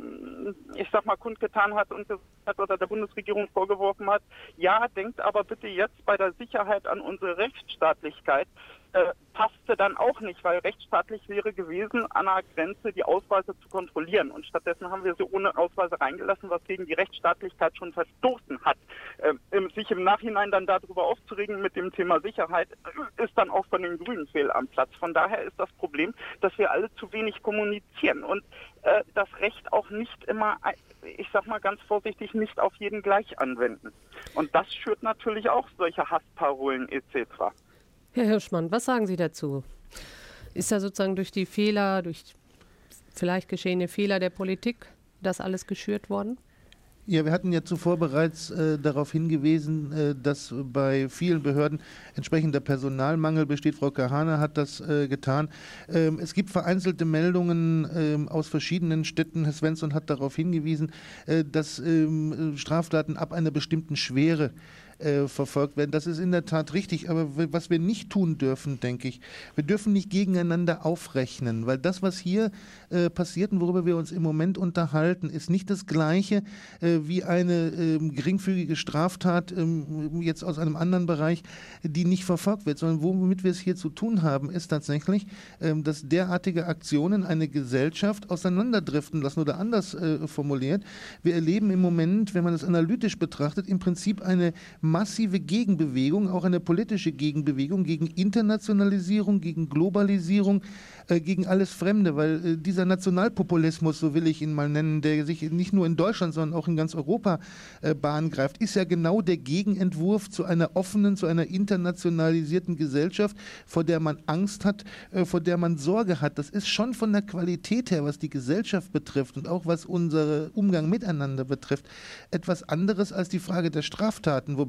äh, ich sag mal, kundgetan hat und hat oder der Bundesregierung vorgeworfen hat. Ja, denkt aber bitte jetzt bei der Sicherheit an unsere Rechtsstaatlichkeit. Äh, passte dann auch nicht, weil rechtsstaatlich wäre gewesen, an der Grenze die Ausweise zu kontrollieren. Und stattdessen haben wir sie ohne Ausweise reingelassen, was gegen die Rechtsstaatlichkeit schon verstoßen hat. Äh, sich im Nachhinein dann darüber aufzuregen mit dem Thema Sicherheit, ist dann auch von den Grünen fehl am Platz. Von daher ist das Problem, dass wir alle zu wenig kommunizieren und äh, das Recht auch nicht immer, ich sag mal ganz vorsichtig, nicht auf jeden gleich anwenden. Und das schürt natürlich auch solche Hassparolen et cetera. Herr Hirschmann, was sagen Sie dazu? Ist da sozusagen durch die Fehler, durch vielleicht geschehene Fehler der Politik das alles geschürt worden? Ja, wir hatten ja zuvor bereits äh, darauf hingewiesen, äh, dass bei vielen Behörden entsprechender Personalmangel besteht. Frau Kahane hat das äh, getan. Ähm, es gibt vereinzelte Meldungen ähm, aus verschiedenen Städten. Herr Svensson hat darauf hingewiesen, äh, dass ähm, Straftaten ab einer bestimmten Schwere Äh, verfolgt werden. Das ist in der Tat richtig, aber was wir nicht tun dürfen, denke ich, wir dürfen nicht gegeneinander aufrechnen, weil das, was hier äh, passiert und worüber wir uns im Moment unterhalten, ist nicht das Gleiche äh, wie eine äh, geringfügige Straftat äh, jetzt aus einem anderen Bereich, die nicht verfolgt wird, sondern womit wir es hier zu tun haben, ist tatsächlich, äh, dass derartige Aktionen eine Gesellschaft auseinanderdriften lassen oder anders äh, formuliert. Wir erleben im Moment, wenn man es analytisch betrachtet, im Prinzip eine massive Gegenbewegung, auch eine politische Gegenbewegung gegen Internationalisierung, gegen Globalisierung, äh, gegen alles Fremde, weil äh, dieser Nationalpopulismus, so will ich ihn mal nennen, der sich nicht nur in Deutschland, sondern auch in ganz Europa äh, Bahn greift, ist ja genau der Gegenentwurf zu einer offenen, zu einer internationalisierten Gesellschaft, vor der man Angst hat, äh, vor der man Sorge hat. Das ist schon von der Qualität her, was die Gesellschaft betrifft und auch was unseren Umgang miteinander betrifft, etwas anderes als die Frage der Straftaten, wobei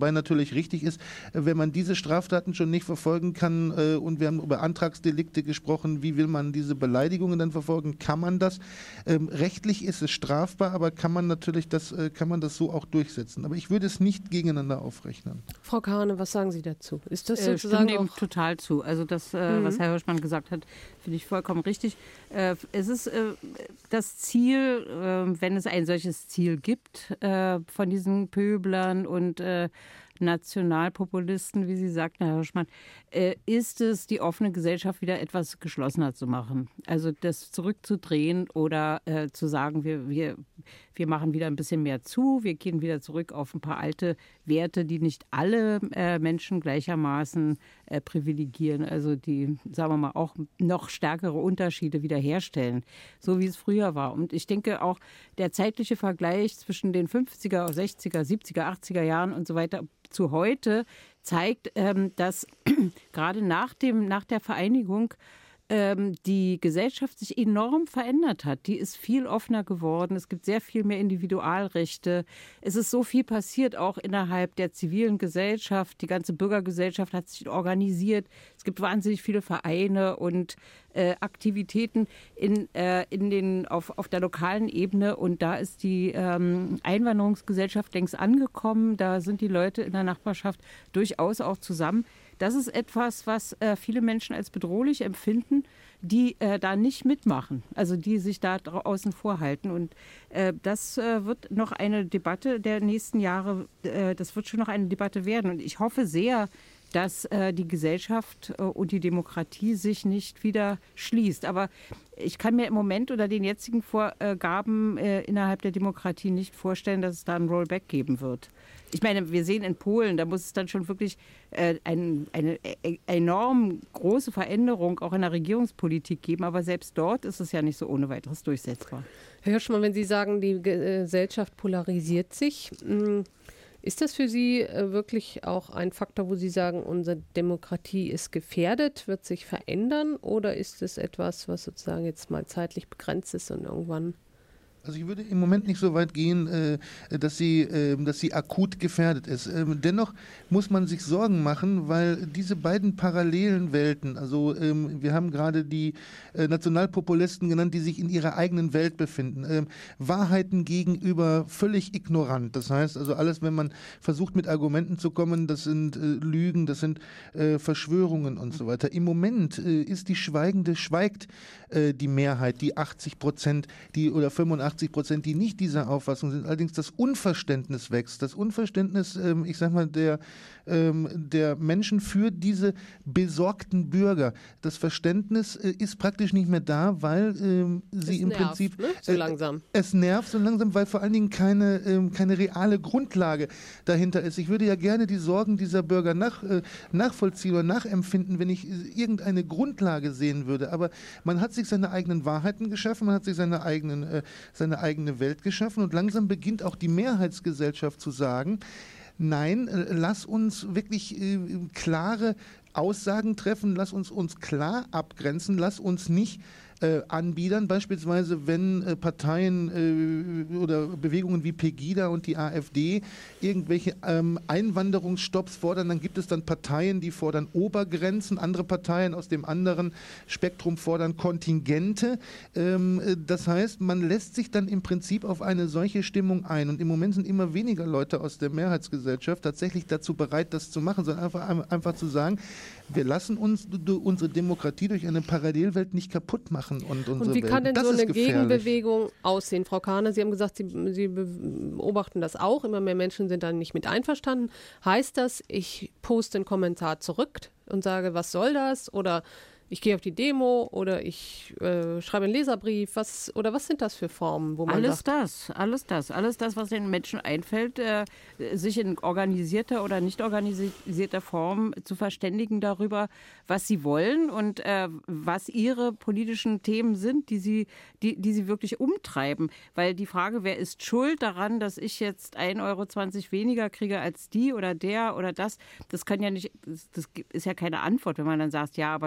Wobei natürlich richtig ist, wenn man diese Straftaten schon nicht verfolgen kann, äh, und wir haben über Antragsdelikte gesprochen, wie will man diese Beleidigungen dann verfolgen, kann man das? Ähm, rechtlich ist es strafbar, aber kann man natürlich das, äh, kann man das so auch durchsetzen. Aber ich würde es nicht gegeneinander aufrechnen. Frau Kahane, was sagen Sie dazu? Ist das Äh, sozusagen stimme dem auch total zu. Also das, äh, Mhm. was Herr Hirschmann gesagt hat, finde ich vollkommen richtig. Äh, es ist äh, das Ziel, äh, wenn es ein solches Ziel gibt, äh, von diesen Pöblern und äh, Nationalpopulisten, wie Sie sagten, Herr Hirschmann, äh, ist es, die offene Gesellschaft wieder etwas geschlossener zu machen. Also das zurückzudrehen oder äh, zu sagen, wir, wir, wir machen wieder ein bisschen mehr zu, wir gehen wieder zurück auf ein paar alte Werte, die nicht alle äh, Menschen gleichermaßen äh, privilegieren, also die, sagen wir mal, auch noch stärkere Unterschiede wiederherstellen, so wie es früher war. Und ich denke auch, der zeitliche Vergleich zwischen den fünfziger, sechziger, siebziger, achtziger Jahren und so weiter zu heute zeigt, ähm, dass gerade nach, dem, nach der Vereinigung ähm, die Gesellschaft sich enorm verändert hat. Die ist viel offener geworden. Es gibt sehr viel mehr Individualrechte. Es ist so viel passiert, auch innerhalb der zivilen Gesellschaft. Die ganze Bürgergesellschaft hat sich organisiert. Es gibt wahnsinnig viele Vereine und äh, Aktivitäten in, äh, in den, auf, auf der lokalen Ebene. Und da ist die ähm, Einwanderungsgesellschaft längst angekommen. Da sind die Leute in der Nachbarschaft durchaus auch zusammen. Das ist etwas, was äh, viele Menschen als bedrohlich empfinden, die äh, da nicht mitmachen, also die sich da außen vor halten. Und äh, das äh, wird noch eine Debatte der nächsten Jahre, äh, das wird schon noch eine Debatte werden. Und ich hoffe sehr, dass äh, die Gesellschaft äh, und die Demokratie sich nicht wieder schließt. Aber ich kann mir im Moment unter den jetzigen Vorgaben äh, innerhalb der Demokratie nicht vorstellen, dass es da ein Rollback geben wird. Ich meine, wir sehen in Polen, da muss es dann schon wirklich äh, ein, eine äh, enorm große Veränderung auch in der Regierungspolitik geben. Aber selbst dort ist es ja nicht so ohne weiteres durchsetzbar. Herr Hirschmann, wenn Sie sagen, die Gesellschaft polarisiert sich, mh, ist das für Sie äh, wirklich auch ein Faktor, wo Sie sagen, unsere Demokratie ist gefährdet, wird sich verändern? Oder ist es etwas, was sozusagen jetzt mal zeitlich begrenzt ist und irgendwann... Also ich würde im Moment nicht so weit gehen, äh, dass sie, äh, dass sie akut gefährdet ist. Ähm, dennoch muss man sich Sorgen machen, weil diese beiden parallelen Welten, also ähm, wir haben gerade die äh, Nationalpopulisten genannt, die sich in ihrer eigenen Welt befinden, ähm, Wahrheiten gegenüber völlig ignorant. Das heißt also alles, wenn man versucht mit Argumenten zu kommen, das sind äh, Lügen, das sind äh, Verschwörungen und so weiter. Im Moment äh, ist die Schweigende, schweigt äh, die Mehrheit, die achtzig Prozent, die oder fünfundachtzig Prozent, die nicht dieser Auffassung sind. Allerdings das Unverständnis wächst. Das Unverständnis, ähm, ich sag mal, der, ähm, der Menschen für diese besorgten Bürger. Das Verständnis äh, ist praktisch nicht mehr da, weil ähm, sie es im nervt, Prinzip... Ne? So äh, langsam. Es nervt so langsam, weil vor allen Dingen keine, ähm, keine reale Grundlage dahinter ist. Ich würde ja gerne die Sorgen dieser Bürger nach, äh, nachvollziehen oder nachempfinden, wenn ich äh, irgendeine Grundlage sehen würde. Aber man hat sich seine eigenen Wahrheiten geschaffen, man hat sich seine eigenen äh, seine eigene Welt geschaffen und langsam beginnt auch die Mehrheitsgesellschaft zu sagen, nein, äh, lass uns wirklich äh, klare Aussagen treffen, lass uns uns klar abgrenzen, lass uns nicht äh, anbiedern, beispielsweise wenn äh, Parteien äh, oder Bewegungen wie Pegida und die AfD irgendwelche ähm, Einwanderungsstopps fordern, dann gibt es dann Parteien, die fordern Obergrenzen, andere Parteien aus dem anderen Spektrum fordern Kontingente. Ähm, äh, das heißt, man lässt sich dann im Prinzip auf eine solche Stimmung ein und im Moment sind immer weniger Leute aus der Mehrheitsgesellschaft tatsächlich dazu bereit, das zu machen, sondern einfach, einfach zu sagen, wir lassen uns unsere Demokratie durch eine Parallelwelt nicht kaputt machen. Und, und wie kann denn so eine Gegenbewegung aussehen? Frau Kahane, Sie haben gesagt, Sie, Sie beobachten das auch. Immer mehr Menschen sind dann nicht mit einverstanden. Heißt das, ich poste einen Kommentar zurück und sage, was soll das? Oder ich gehe auf die Demo oder ich äh, schreibe einen Leserbrief. Was, oder was sind das für Formen, wo man Alles sagt, das, alles das, alles das, was den Menschen einfällt, äh, sich in organisierter oder nicht organisierter Form zu verständigen darüber, was sie wollen und äh, was ihre politischen Themen sind, die sie, die, die sie wirklich umtreiben. Weil die Frage, wer ist schuld daran, dass ich jetzt ein Euro zwanzig weniger kriege als die oder der oder das, das kann ja nicht, das ist ja keine Antwort, wenn man dann sagt, ja, aber die, die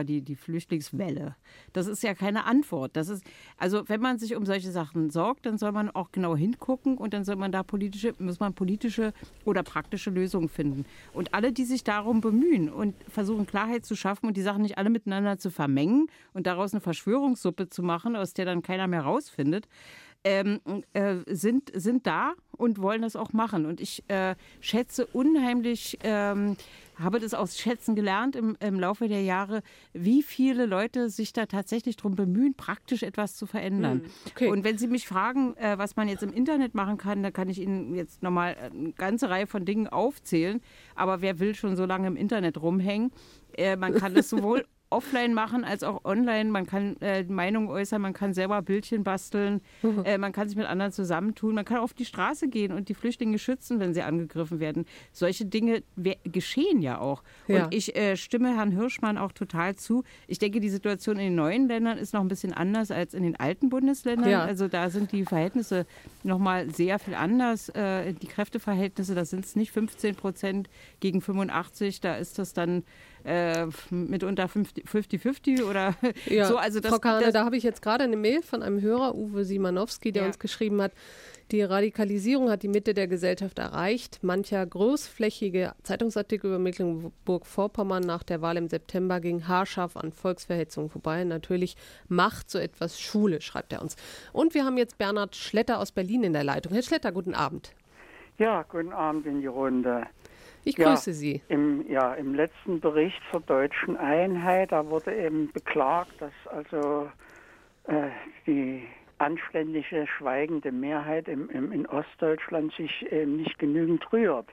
Flüchtlingswelle. Das ist ja keine Antwort. Das ist, also wenn man sich um solche Sachen sorgt, dann soll man auch genau hingucken und dann soll man da politische, muss man politische oder praktische Lösungen finden. Und alle, die sich darum bemühen und versuchen Klarheit zu schaffen und die Sachen nicht alle miteinander zu vermengen und daraus eine Verschwörungssuppe zu machen, aus der dann keiner mehr rausfindet, Ähm, äh, sind, sind da und wollen das auch machen. Und ich äh, schätze unheimlich, ähm, habe das aus Schätzen gelernt im, im Laufe der Jahre, wie viele Leute sich da tatsächlich darum bemühen, praktisch etwas zu verändern. Hm, okay. Und wenn Sie mich fragen, äh, was man jetzt im Internet machen kann, dann kann ich Ihnen jetzt nochmal eine ganze Reihe von Dingen aufzählen. Aber wer will schon so lange im Internet rumhängen? Äh, man kann das sowohl offline machen als auch online. Man kann äh, Meinungen äußern, man kann selber Bildchen basteln, mhm. äh, man kann sich mit anderen zusammentun, man kann auf die Straße gehen und die Flüchtlinge schützen, wenn sie angegriffen werden. Solche Dinge geschehen ja auch. Ja. Und ich äh, stimme Herrn Hirschmann auch total zu. Ich denke, die Situation in den neuen Ländern ist noch ein bisschen anders als in den alten Bundesländern. Ja. Also da sind die Verhältnisse noch mal sehr viel anders. Äh, die Kräfteverhältnisse, da sind es nicht fünfzehn Prozent gegen fünfundachtzig, da ist das dann Äh, mitunter fünfzig fünfzig oder ja, so. Also das, Frau Kahne, das, da habe ich jetzt gerade eine Mail von einem Hörer, Uwe Simanowski, der ja. uns geschrieben hat, die Radikalisierung hat die Mitte der Gesellschaft erreicht. Mancher großflächige Zeitungsartikel über Mecklenburg-Vorpommern nach der Wahl im September ging haarscharf an Volksverhetzung vorbei. Natürlich macht so etwas Schule, schreibt er uns. Und wir haben jetzt Bernhard Schletter aus Berlin in der Leitung. Herr Schletter, guten Abend. Ja, guten Abend in die Runde. Ich grüße ja, Sie. Im, ja, im letzten Bericht zur deutschen Einheit, da wurde eben beklagt, dass also äh, die anständige, schweigende Mehrheit im, im, in Ostdeutschland sich eben nicht genügend rührt,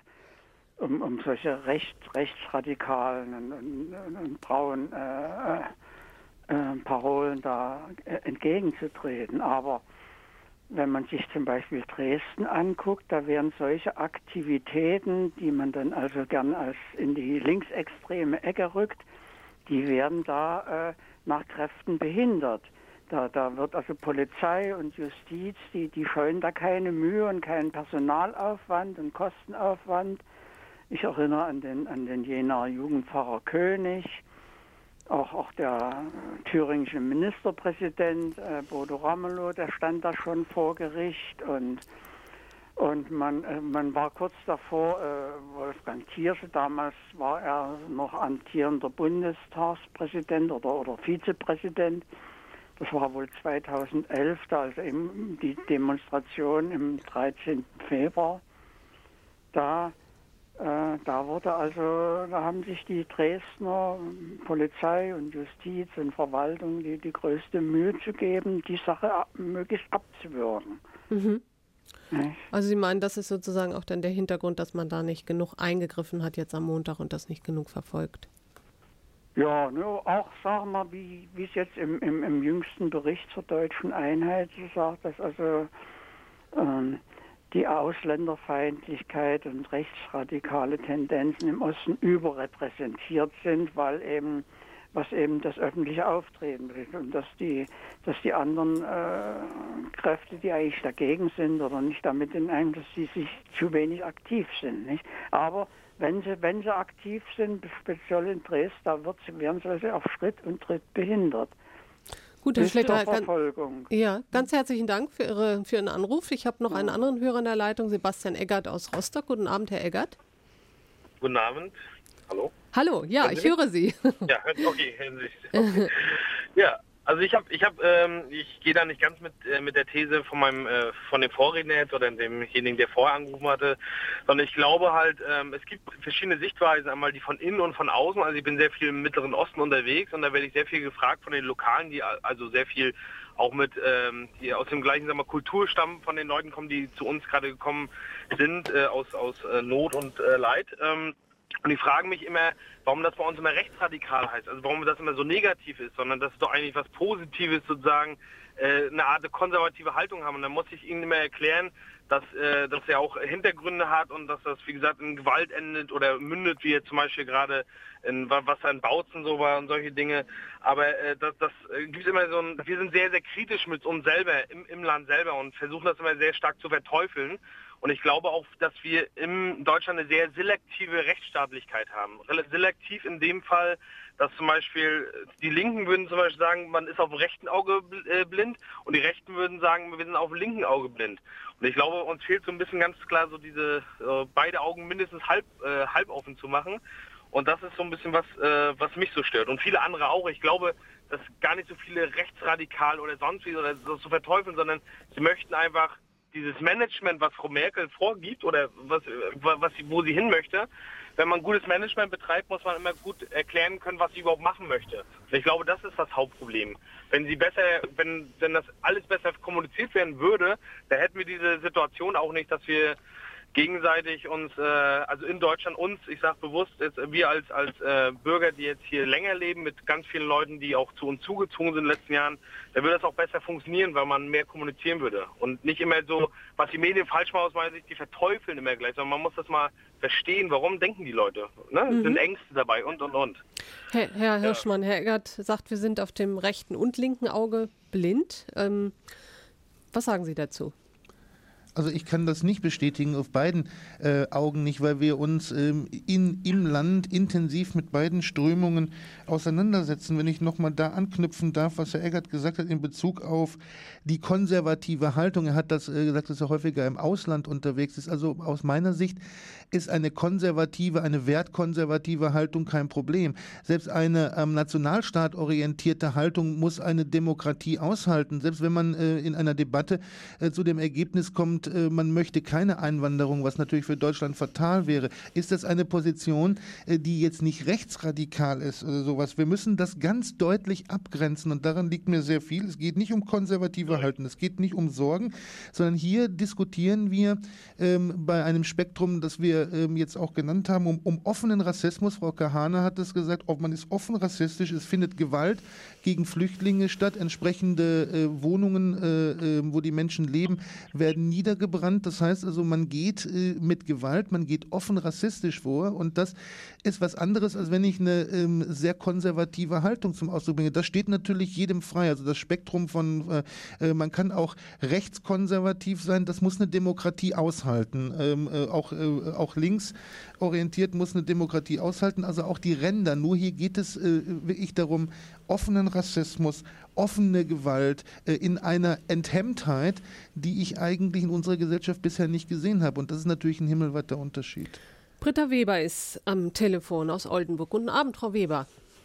um, um solche recht, rechtsradikalen und, und, und braunen äh, äh, Parolen da äh, entgegenzutreten. Aber wenn man sich zum Beispiel Dresden anguckt, da werden solche Aktivitäten, die man dann also gern als in die linksextreme Ecke rückt, die werden da äh, nach Kräften behindert. Da, da wird also Polizei und Justiz, die, die scheuen da keine Mühe und keinen Personalaufwand und Kostenaufwand. Ich erinnere an den, an den Jenaer Jugendpfarrer König. Auch, auch der thüringische Ministerpräsident äh, Bodo Ramelow, der stand da schon vor Gericht und, und man, äh, man war kurz davor, äh, Wolfgang Thiersche, damals war er noch amtierender Bundestagspräsident oder, oder Vizepräsident, das war wohl zweitausendelf, da also eben die Demonstration im dreizehnten Februar, da Äh, da wurde also, da haben sich die Dresdner Polizei und Justiz und Verwaltung die, die größte Mühe zu geben, die Sache ab, möglichst abzuwürgen. Mhm. Also Sie meinen, das ist sozusagen auch dann der Hintergrund, dass man da nicht genug eingegriffen hat jetzt am Montag und das nicht genug verfolgt? Ja, ne, auch sagen wir, wie wie es jetzt im, im, im jüngsten Bericht zur deutschen Einheit sagt, dass also ähm, die Ausländerfeindlichkeit und rechtsradikale Tendenzen im Osten überrepräsentiert sind, weil eben was eben das öffentliche Auftreten betrifft und dass die dass die anderen äh, Kräfte, die eigentlich dagegen sind oder nicht damit in einem, dass sie sich zu wenig aktiv sind, nicht? Aber wenn sie wenn sie aktiv sind, speziell in Dresden, da wird, werden sie also auf Schritt und Tritt behindert. Gut, Herr Schletter, kann, ja, ganz herzlichen Dank für, Ihre, für Ihren Anruf. Ich habe noch einen anderen Hörer in der Leitung, Sebastian Eggert aus Rostock. Guten Abend, Herr Eggert. Guten Abend. Hallo? Hallo, ja, hören ich Sie? höre Sie. Ja, okay, hören Sie. Okay. Ja, also ich habe, ich habe, ähm, ich gehe da nicht ganz mit äh, mit der These von meinem, äh, von dem Vorredner jetzt oder demjenigen, der vorher angerufen hatte, sondern ich glaube halt, ähm, es gibt verschiedene Sichtweisen, einmal die von innen und von außen. Also ich bin sehr viel im Mittleren Osten unterwegs und da werde ich sehr viel gefragt von den Lokalen, die also sehr viel auch mit, ähm, die aus dem gleichen, sagen wir, Kulturstamm von den Leuten kommen, die zu uns gerade gekommen sind, äh, aus aus äh, Not und äh, Leid. Ähm, Und die fragen mich immer, warum das bei uns immer rechtsradikal heißt, also warum das immer so negativ ist, sondern dass es doch eigentlich was Positives sozusagen, äh, eine Art konservative Haltung haben. Und dann muss ich ihnen immer erklären, dass äh, das ja auch Hintergründe hat und dass das, wie gesagt, in Gewalt endet oder mündet, wie jetzt zum Beispiel gerade in was in Bautzen so war und solche Dinge. Aber äh, das, das äh, gibt immer so ein, wir sind sehr, sehr kritisch mit uns selber, im, im Land selber und versuchen das immer sehr stark zu verteufeln. Und ich glaube auch, dass wir in Deutschland eine sehr selektive Rechtsstaatlichkeit haben. Selektiv in dem Fall, dass zum Beispiel die Linken würden zum Beispiel sagen, man ist auf dem rechten Auge blind und die Rechten würden sagen, wir sind auf dem linken Auge blind. Und ich glaube, uns fehlt so ein bisschen ganz klar, so diese äh, beide Augen mindestens halb, äh, halb offen zu machen. Und das ist so ein bisschen was, äh, was mich so stört. Und viele andere auch. Ich glaube, dass gar nicht so viele rechtsradikal oder sonst wie oder so zu verteufeln, sondern sie möchten einfach dieses Management, was Frau Merkel vorgibt oder was, was sie, wo sie hin möchte. Wenn man gutes Management betreibt, muss man immer gut erklären können, was sie überhaupt machen möchte. Und ich glaube, das ist das Hauptproblem. Wenn sie besser, wenn, wenn das alles besser kommuniziert werden würde, dann hätten wir diese Situation auch nicht, dass wir gegenseitig uns, äh, also in Deutschland uns, ich sage bewusst, jetzt, wir als, als äh, Bürger, die jetzt hier länger leben, mit ganz vielen Leuten, die auch zu uns zugezogen sind in den letzten Jahren, da würde das auch besser funktionieren, weil man mehr kommunizieren würde. Und nicht immer so, was die Medien falsch machen aus meiner Sicht, die verteufeln immer gleich, sondern man muss das mal verstehen, warum denken die Leute. Ne? Mhm. Sind Ängste dabei und, und, und. Herr, Herr Hirschmann, ja. Herr Eggert sagt, wir sind auf dem rechten und linken Auge blind. Ähm, was sagen Sie dazu? Also ich kann das nicht bestätigen, auf beiden äh, Augen nicht, weil wir uns ähm, in, im Land intensiv mit beiden Strömungen auseinandersetzen. Wenn ich nochmal da anknüpfen darf, was Herr Eggert gesagt hat in Bezug auf die konservative Haltung. Er hat das äh, gesagt, dass er häufiger im Ausland unterwegs ist. Also aus meiner Sicht ist eine konservative, eine wertkonservative Haltung kein Problem. Selbst eine am Nationalstaat orientierte Haltung muss eine Demokratie aushalten. Selbst wenn man äh, in einer Debatte äh, zu dem Ergebnis kommt, man möchte keine Einwanderung, was natürlich für Deutschland fatal wäre. Ist das eine Position, die jetzt nicht rechtsradikal ist oder sowas? Wir müssen das ganz deutlich abgrenzen und daran liegt mir sehr viel. Es geht nicht um konservative Halten, es geht nicht um Sorgen, sondern hier diskutieren wir ähm, bei einem Spektrum, das wir ähm, jetzt auch genannt haben, um, um offenen Rassismus. Frau Kahane hat es gesagt, ob man ist offen rassistisch, es findet Gewalt gegen Flüchtlinge statt, entsprechende äh, Wohnungen, äh, äh, wo die Menschen leben, werden niedergebrannt. Das heißt also, man geht äh, mit Gewalt, man geht offen rassistisch vor und das ist was anderes, als wenn ich eine ähm, sehr konservative Haltung zum Ausdruck bringe. Das steht natürlich jedem frei. Also das Spektrum von, äh, man kann auch rechtskonservativ sein, das muss eine Demokratie aushalten. Ähm, äh, auch, äh, auch linksorientiert muss eine Demokratie aushalten, also auch die Ränder. Nur hier geht es äh, wirklich darum, offenen Rassismus, offene Gewalt äh, in einer Enthemmtheit, die ich eigentlich in unserer Gesellschaft bisher nicht gesehen habe. Und das ist natürlich ein himmelweiter Unterschied. Britta Weber ist am Telefon aus Oldenburg. Guten Abend, Frau Weber.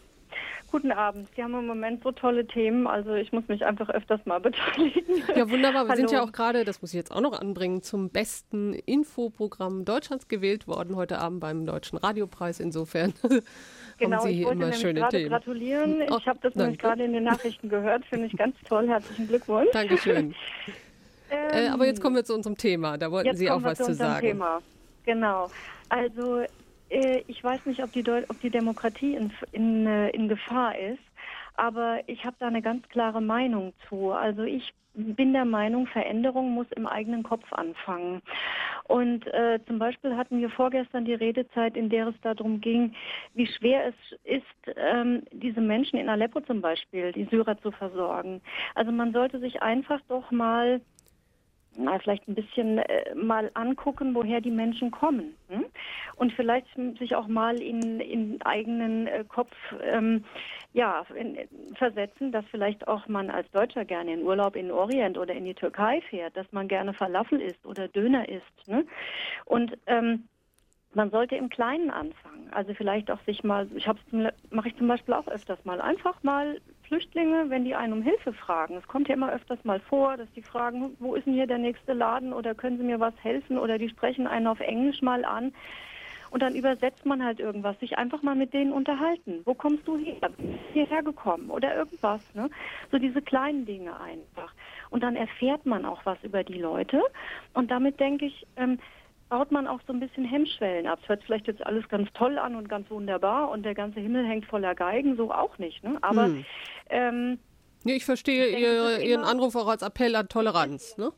Guten Abend. Sie haben im Moment so tolle Themen, also ich muss mich einfach öfters mal beteiligen. Ja, wunderbar. Wir Hallo. sind ja auch gerade, das muss ich jetzt auch noch anbringen, zum besten Infoprogramm Deutschlands gewählt worden heute Abend beim Deutschen Radiopreis. Insofern genau, haben Sie ich hier wollte immer nämlich schöne gerade Themen. gratulieren. Oh, ich habe das nämlich gerade in den Nachrichten gehört. Finde ich ganz toll. Herzlichen Glückwunsch. Dankeschön. ähm, äh, aber jetzt kommen wir zu unserem Thema. Da wollten jetzt Sie auch kommen wir was zu zu unserem sagen. Thema. Genau. Also äh, ich weiß nicht, ob die, Deu- ob die Demokratie in, in, äh, in Gefahr ist. Aber ich habe da eine ganz klare Meinung zu. Also ich bin der Meinung, Veränderung muss im eigenen Kopf anfangen. Und äh, zum Beispiel hatten wir vorgestern die Redezeit, in der es darum ging, wie schwer es ist, ähm, diese Menschen in Aleppo zum Beispiel, die Syrer zu versorgen. Also man sollte sich einfach doch mal na, vielleicht ein bisschen äh, mal angucken, woher die Menschen kommen. Hm? Und vielleicht sich auch mal in, in eigenen äh, Kopf ähm, ja, in, versetzen, dass vielleicht auch man als Deutscher gerne in Urlaub in den Orient oder in die Türkei fährt, dass man gerne Falafel isst oder Döner isst. Ne? Und ähm, man sollte im Kleinen anfangen. Also vielleicht auch sich mal, ich hab's, mache ich zum Beispiel auch öfters mal, einfach mal Flüchtlinge, wenn die einen um Hilfe fragen. Es kommt ja immer öfters mal vor, dass die fragen, wo ist denn hier der nächste Laden oder können Sie mir was helfen oder die sprechen einen auf Englisch mal an. Und dann übersetzt man halt irgendwas, sich einfach mal mit denen unterhalten. Wo kommst du her? Hierher gekommen oder irgendwas. Ne? So diese kleinen Dinge einfach. Und dann erfährt man auch was über die Leute. Und damit denke ich, ähm, baut man auch so ein bisschen Hemmschwellen ab. Es hört vielleicht jetzt alles ganz toll an und ganz wunderbar und der ganze Himmel hängt voller Geigen, so auch nicht. Ne? Aber hm. ähm, nee, ich verstehe ich denke, Ihre, immer, Ihren Anruf auch als Appell an Toleranz. Ne?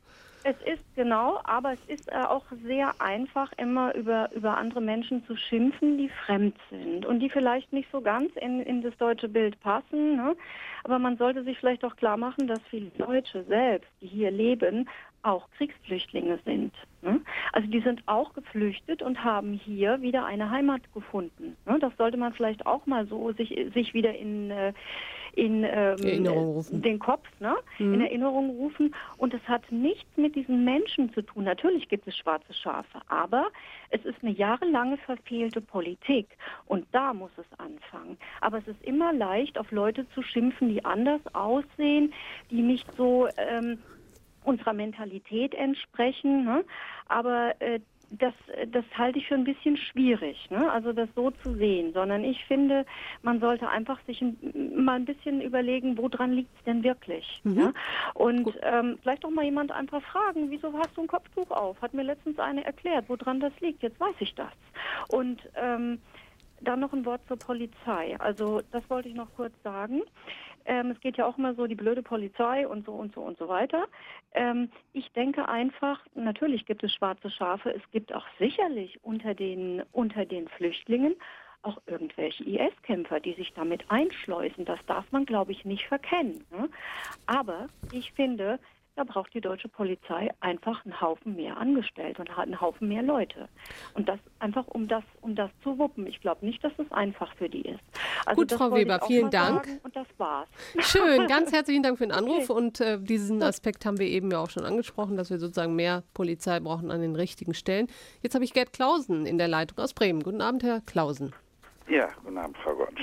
Es ist genau, aber es ist äh, auch sehr einfach, immer über, über andere Menschen zu schimpfen, die fremd sind und die vielleicht nicht so ganz in, in das deutsche Bild passen. Ne? Aber man sollte sich vielleicht auch klar machen, dass viele Deutsche selbst, die hier leben, auch Kriegsflüchtlinge sind. Ne? Also die sind auch geflüchtet und haben hier wieder eine Heimat gefunden. Ne? Das sollte man vielleicht auch mal so sich, sich wieder in, in ähm, den Kopf, ne? mhm. in Erinnerung rufen. Und es hat nichts mit diesen Menschen zu tun. Natürlich gibt es schwarze Schafe, aber es ist eine jahrelange verfehlte Politik. Und da muss es anfangen. Aber es ist immer leicht, auf Leute zu schimpfen, die anders aussehen, die nicht so Ähm, unserer Mentalität entsprechen, ne? aber äh, das, das halte ich für ein bisschen schwierig, ne? Also das so zu sehen, sondern ich finde, man sollte einfach sich ein, mal ein bisschen überlegen, woran liegt es denn wirklich? Mhm. Ja? Und ähm, vielleicht doch mal jemand einfach fragen, wieso hast du ein Kopftuch auf? Hat mir letztens eine erklärt, woran das liegt, jetzt weiß ich das. Und ähm, dann noch ein Wort zur Polizei. Also das wollte ich noch kurz sagen. Ähm, es geht ja auch immer so, die blöde Polizei und so und so und so weiter. Ähm, ich denke einfach, natürlich gibt es schwarze Schafe. Es gibt auch sicherlich unter den, unter den Flüchtlingen auch irgendwelche I S-Kämpfer, die sich damit einschleusen. Das darf man, glaube ich, nicht verkennen. Ne? Aber ich finde, da braucht die deutsche Polizei einfach einen Haufen mehr Angestellte und einen Haufen mehr Leute. Und das einfach, um das, um das zu wuppen. Ich glaube nicht, dass es einfach für die ist. Also Gut, Frau Weber, vielen Dank. Und das war's. Schön, ganz herzlichen Dank für den Anruf. Okay. Und äh, diesen Aspekt haben wir eben ja auch schon angesprochen, dass wir sozusagen mehr Polizei brauchen an den richtigen Stellen. Jetzt habe ich Gerd Clausen in der Leitung aus Bremen. Guten Abend, Herr Clausen. Ja, guten Abend, Frau Gottsch.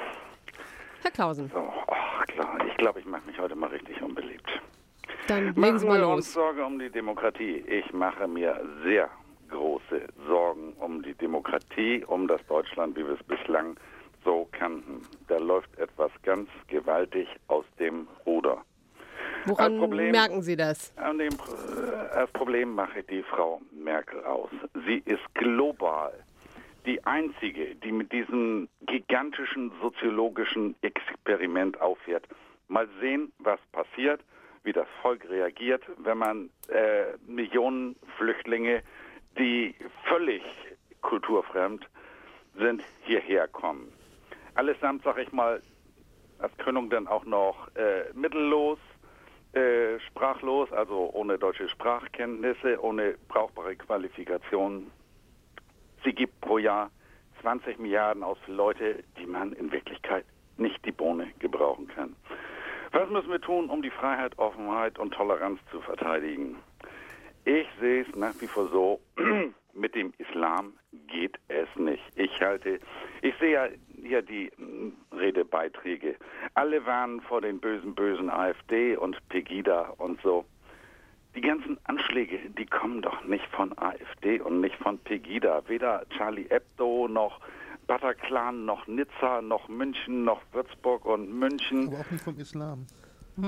Herr Clausen. So, ach klar, ich glaube, ich mache mich heute mal richtig unbeliebt. Dann legen Sie mal los. Machen wir uns Sorge um die Demokratie. Ich mache mir sehr große Sorgen um die Demokratie, um das Deutschland, wie wir es bislang so kannten. Da läuft etwas ganz gewaltig aus dem Ruder. Woran Problem, merken Sie das? An dem, als Problem mache ich die Frau Merkel aus. Sie ist global die einzige, die mit diesem gigantischen soziologischen Experiment aufhört. Mal sehen, was passiert, wie das Volk reagiert, wenn man äh, Millionen Flüchtlinge, die völlig kulturfremd sind, hierher kommen. Allesamt, sag ich mal, als Krönung dann auch noch äh, mittellos, äh, sprachlos, also ohne deutsche Sprachkenntnisse, ohne brauchbare Qualifikationen. Sie gibt pro Jahr zwanzig Milliarden aus für Leute, die man in Wirklichkeit nicht die Bohne gebrauchen kann. Was müssen wir tun, um die Freiheit, Offenheit und Toleranz zu verteidigen? Ich sehe es nach wie vor so, mit dem Islam geht es nicht. Ich halte, ich sehe ja hier die Redebeiträge. Alle warnen vor den bösen, bösen AfD und Pegida und so. Die ganzen Anschläge, die kommen doch nicht von AfD und nicht von Pegida. Weder Charlie Hebdo noch Bataclan, noch Nizza, noch München, noch Würzburg und München. Aber auch nicht vom Islam. Hm.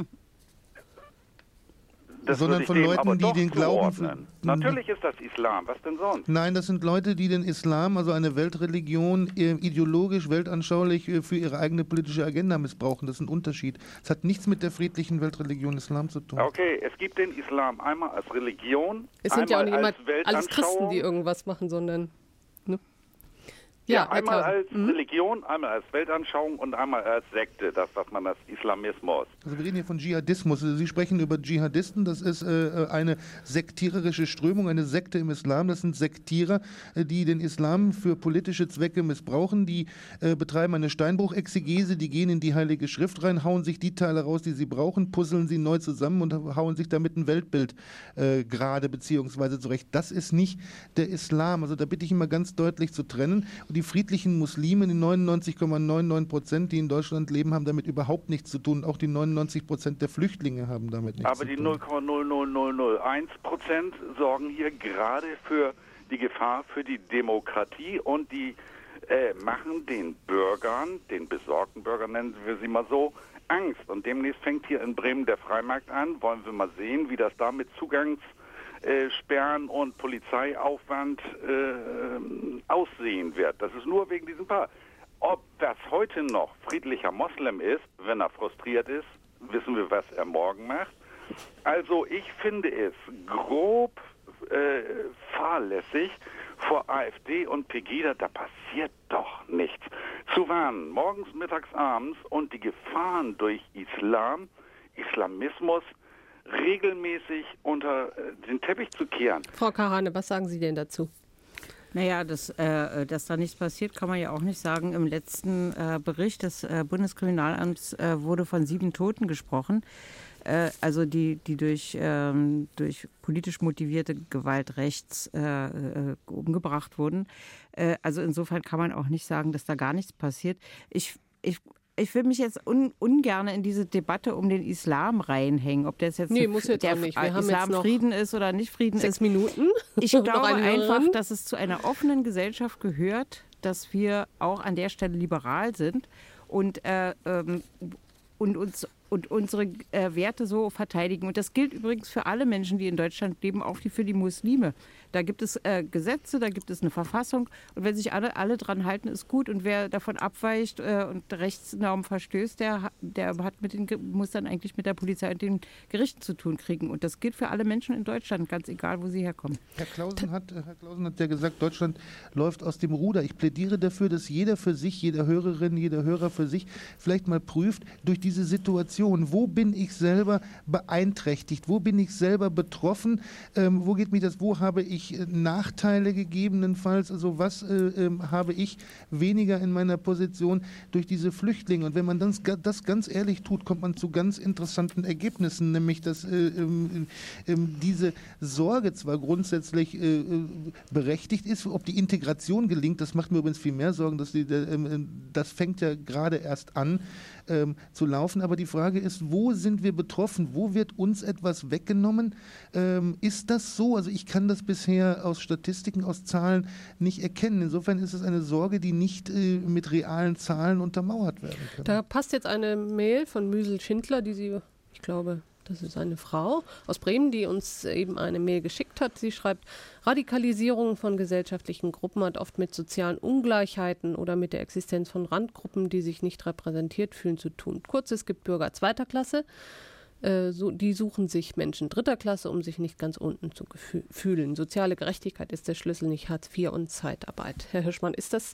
Sondern von Leuten, die den Glauben... Natürlich ist das Islam, was denn sonst? Nein, das sind Leute, die den Islam, also eine Weltreligion, ideologisch, weltanschaulich für ihre eigene politische Agenda missbrauchen. Das ist ein Unterschied. Es hat nichts mit der friedlichen Weltreligion Islam zu tun. Okay, es gibt den Islam einmal als Religion, es sind ja auch nicht immer als alles Christen, die irgendwas machen, sondern... Ne? Ja, ja einmal als mhm. Religion, einmal als Weltanschauung und einmal als Sekte, das, was man als Islamismus. Also wir reden hier von Dschihadismus. Also Sie sprechen über Dschihadisten, das ist äh, eine sektiererische Strömung, eine Sekte im Islam. Das sind Sektierer, äh, die den Islam für politische Zwecke missbrauchen, die äh, betreiben eine Steinbruchexegese, die gehen in die Heilige Schrift rein, hauen sich die Teile raus, die sie brauchen, puzzeln sie neu zusammen und hauen sich damit ein Weltbild äh, gerade beziehungsweise zurecht. Das ist nicht der Islam. Also da bitte ich immer ganz deutlich zu trennen. Und die friedlichen Muslime, die neunundneunzig Komma neunundneunzig Prozent, die in Deutschland leben, haben damit überhaupt nichts zu tun. Auch die neunundneunzig Prozent der Flüchtlinge haben damit nichts Aber zu tun. Aber die null Komma null null null null eins Prozent sorgen hier gerade für die Gefahr für die Demokratie und die äh, machen den Bürgern, den besorgten Bürgern nennen wir sie mal so, Angst. Und demnächst fängt hier in Bremen der Freimarkt an. Wollen wir mal sehen, wie das da mit Zugangs Äh, Sperren und Polizeiaufwand äh, aussehen wird. Das ist nur wegen diesem Paar. Ob das heute noch friedlicher Moslem ist, wenn er frustriert ist, wissen wir, was er morgen macht. Also ich finde es grob äh, fahrlässig vor AfD und Pegida, da passiert doch nichts. Zu warnen, morgens, mittags, abends und die Gefahren durch Islam, Islamismus regelmäßig unter den Teppich zu kehren. Frau Karane, was sagen Sie denn dazu? Naja, dass, äh, dass da nichts passiert, kann man ja auch nicht sagen. Im letzten äh, Bericht des äh, Bundeskriminalamts äh, wurde von sieben Toten gesprochen. Äh, also die, die durch, ähm, durch politisch motivierte Gewalt rechts äh, äh, umgebracht wurden. Äh, also insofern kann man auch nicht sagen, dass da gar nichts passiert. Ich, ich Ich will mich jetzt un, ungern in diese Debatte um den Islam reinhängen, ob das jetzt, nee, muss jetzt der auch nicht. Wir Islam haben jetzt noch Frieden ist oder nicht Frieden sechs ist. Minuten. Ich glaube einfach, dass es zu einer offenen Gesellschaft gehört, dass wir auch an der Stelle liberal sind und, äh, ähm, und uns und unsere äh, Werte so verteidigen. Und das gilt übrigens für alle Menschen, die in Deutschland leben, auch die für die Muslime. Da gibt es äh, Gesetze, da gibt es eine Verfassung. Und wenn sich alle, alle dran halten, ist gut. Und wer davon abweicht äh, und Rechtsnormen verstößt, der, der hat mit den, muss dann eigentlich mit der Polizei und den Gerichten zu tun kriegen. Und das gilt für alle Menschen in Deutschland, ganz egal, wo sie herkommen. Herr Clausen hat, Herr Clausen hat ja gesagt, Deutschland läuft aus dem Ruder. Ich plädiere dafür, dass jeder für sich, jede Hörerin, jeder Hörer für sich vielleicht mal prüft, durch diese Situation, wo bin ich selber beeinträchtigt, wo bin ich selber betroffen, ähm, wo geht mich das, wo habe ich äh, Nachteile gegebenenfalls, also was äh, äh, habe ich weniger in meiner Position durch diese Flüchtlinge. Und wenn man das, das ganz ehrlich tut, kommt man zu ganz interessanten Ergebnissen, nämlich dass äh, äh, äh, diese Sorge zwar grundsätzlich äh, berechtigt ist, ob die Integration gelingt, das macht mir übrigens viel mehr Sorgen, dass die, äh, das fängt ja gerade erst an ähm, zu laufen, aber die Frage ist, wo sind wir betroffen? Wo wird uns etwas weggenommen? Ähm, ist das so? Also ich kann das bisher aus Statistiken, aus Zahlen nicht erkennen. Insofern ist es eine Sorge, die nicht äh, mit realen Zahlen untermauert werden kann. Da passt jetzt eine Mail von Müsel Schindler, die sie, ich glaube, das ist eine Frau aus Bremen, die uns eben eine Mail geschickt hat. Sie schreibt, Radikalisierung von gesellschaftlichen Gruppen hat oft mit sozialen Ungleichheiten oder mit der Existenz von Randgruppen, die sich nicht repräsentiert fühlen, zu tun. Kurz, es gibt Bürger zweiter Klasse, äh, so, die suchen sich Menschen dritter Klasse, um sich nicht ganz unten zu gefü- fühlen. Soziale Gerechtigkeit ist der Schlüssel, nicht Hartz vier und Zeitarbeit. Herr Hirschmann, ist das,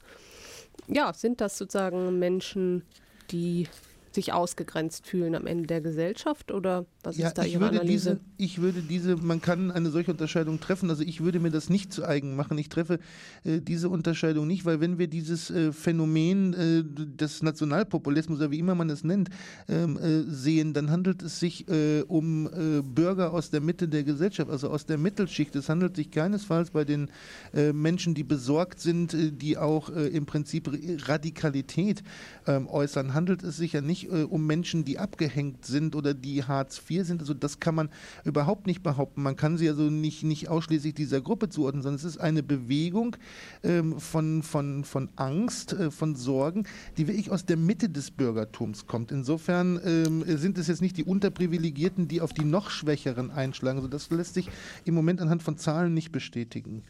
ja, sind das sozusagen Menschen, die sich ausgegrenzt fühlen am Ende der Gesellschaft, oder was ja, ist da ich Ihre würde Analyse? Diese, ich würde diese, man kann eine solche Unterscheidung treffen, also ich würde mir das nicht zu eigen machen. Ich treffe äh, diese Unterscheidung nicht, weil wenn wir dieses äh, Phänomen äh, des Nationalpopulismus, oder wie immer man es nennt, ähm, äh, sehen, dann handelt es sich äh, um äh, Bürger aus der Mitte der Gesellschaft, also aus der Mittelschicht. Es handelt sich keinesfalls bei den äh, Menschen, die besorgt sind, äh, die auch äh, im Prinzip Radikalität äh, äußern, handelt es sich ja nicht um Menschen, die abgehängt sind oder die Hartz vier sind. Also das kann man überhaupt nicht behaupten. Man kann sie also nicht, nicht ausschließlich dieser Gruppe zuordnen, sondern es ist eine Bewegung ähm, von, von, von Angst, äh, von Sorgen, die wirklich aus der Mitte des Bürgertums kommt. Insofern ähm, sind es jetzt nicht die Unterprivilegierten, die auf die noch Schwächeren einschlagen. Also das lässt sich im Moment anhand von Zahlen nicht bestätigen.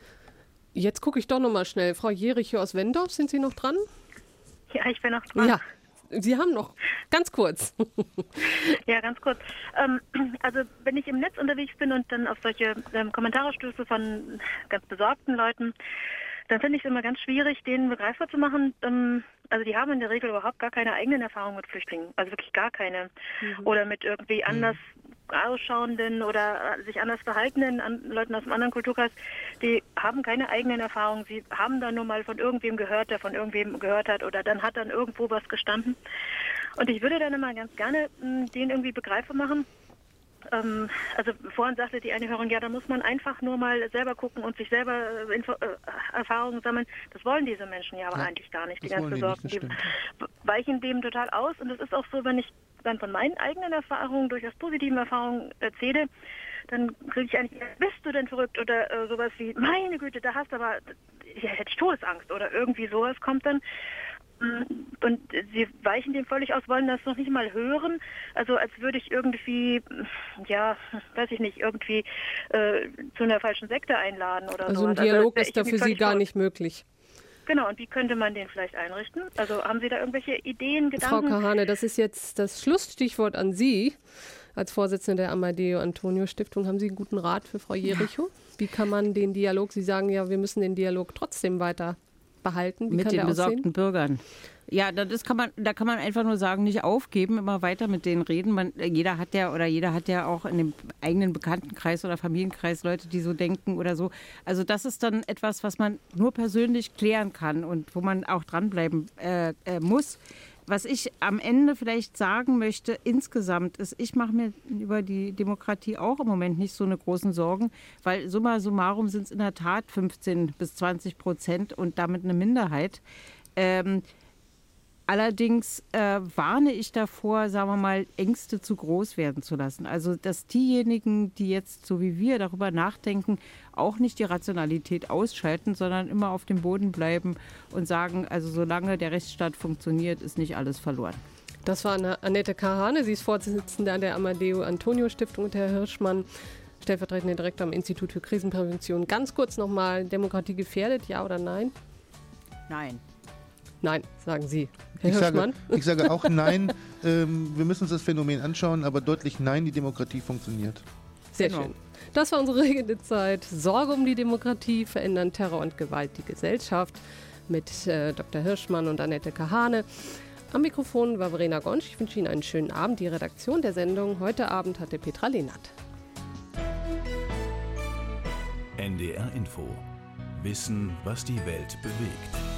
Jetzt gucke ich doch noch mal schnell. Frau Jericho aus Wendorf, sind Sie noch dran? Ja, ich bin noch dran. Ja. Sie haben noch, ganz kurz. Ja, ganz kurz. Ähm, also wenn ich im Netz unterwegs bin und dann auf solche ähm, Kommentare stöße von ganz besorgten Leuten, dann finde ich es immer ganz schwierig, denen begreifbar zu machen. Ähm, also die haben in der Regel überhaupt gar keine eigenen Erfahrungen mit Flüchtlingen. Also wirklich gar keine. Mhm. Oder mit irgendwie anders ausschauenden oder sich anders verhaltenden an Leuten aus einem anderen Kulturkreis, die haben keine eigenen Erfahrungen. Sie haben dann nur mal von irgendwem gehört, der von irgendwem gehört hat, oder dann hat dann irgendwo was gestanden. Und ich würde dann immer ganz gerne mh, denen irgendwie begreifbar machen. Ähm, also vorhin sagte die eine Hörerin, ja, da muss man einfach nur mal selber gucken und sich selber äh, Info- äh, Erfahrungen sammeln. Das wollen diese Menschen ja aber ja, eigentlich gar nicht. Die ganz Besorgten, die weichen dem total aus. Und es ist auch so, wenn ich dann von meinen eigenen Erfahrungen, durchaus positiven Erfahrungen erzähle, dann kriege ich eigentlich, bist du denn verrückt oder äh, sowas wie, meine Güte, da hast du aber, ja, hätte ich Todesangst oder irgendwie sowas kommt dann. Und sie weichen dem völlig aus, wollen das noch nicht mal hören. Also als würde ich irgendwie, ja, weiß ich nicht, irgendwie äh, zu einer falschen Sekte einladen oder so. Also ein Dialog also, ist da für Sie gar nicht möglich. Genau, und wie könnte man den vielleicht einrichten? Also haben Sie da irgendwelche Ideen, Gedanken? Frau Kahane, das ist jetzt das Schlussstichwort an Sie. Als Vorsitzende der Amadeo Antonio Stiftung haben Sie einen guten Rat für Frau Jerichow? Ja. Wie kann man den Dialog, Sie sagen ja, wir müssen den Dialog trotzdem weiter behalten. Wie mit kann den der besorgten aussehen? Bürgern. Ja, das kann man, da kann man einfach nur sagen, nicht aufgeben, immer weiter mit denen reden. Man, jeder hat ja oder jeder hat ja auch in dem eigenen Bekanntenkreis oder Familienkreis Leute, die so denken oder so. Also das ist dann etwas, was man nur persönlich klären kann und wo man auch dranbleiben äh, äh, muss. Was ich am Ende vielleicht sagen möchte, insgesamt ist, ich mache mir über die Demokratie auch im Moment nicht so eine großen Sorgen, weil summa summarum sind es in der Tat fünfzehn bis zwanzig Prozent und damit eine Minderheit. Ähm, allerdings äh, warne ich davor, sagen wir mal, Ängste zu groß werden zu lassen. Also, dass diejenigen, die jetzt so wie wir darüber nachdenken, auch nicht die Rationalität ausschalten, sondern immer auf dem Boden bleiben und sagen, also solange der Rechtsstaat funktioniert, ist nicht alles verloren. Das war Annette Kahane, sie ist Vorsitzende der Amadeo Antonio Stiftung und Herr Hirschmann, stellvertretender Direktor am Institut für Krisenprävention. Ganz kurz nochmal, Demokratie gefährdet, ja oder nein? Nein. Nein, sagen Sie. Herr ich, Hirschmann? sage, ich sage auch nein. ähm, wir müssen uns das Phänomen anschauen, aber deutlich nein, die Demokratie funktioniert. Sehr genau. schön. Das war unsere Redezeit. Sorge um die Demokratie, verändern Terror und Gewalt die Gesellschaft mit äh, Doktor Hirschmann und Annette Kahane. Am Mikrofon war Verena Gonsch. Ich wünsche Ihnen einen schönen Abend. Die Redaktion der Sendung heute Abend hatte Petra Lehnert. N D R Info. Wissen, was die Welt bewegt.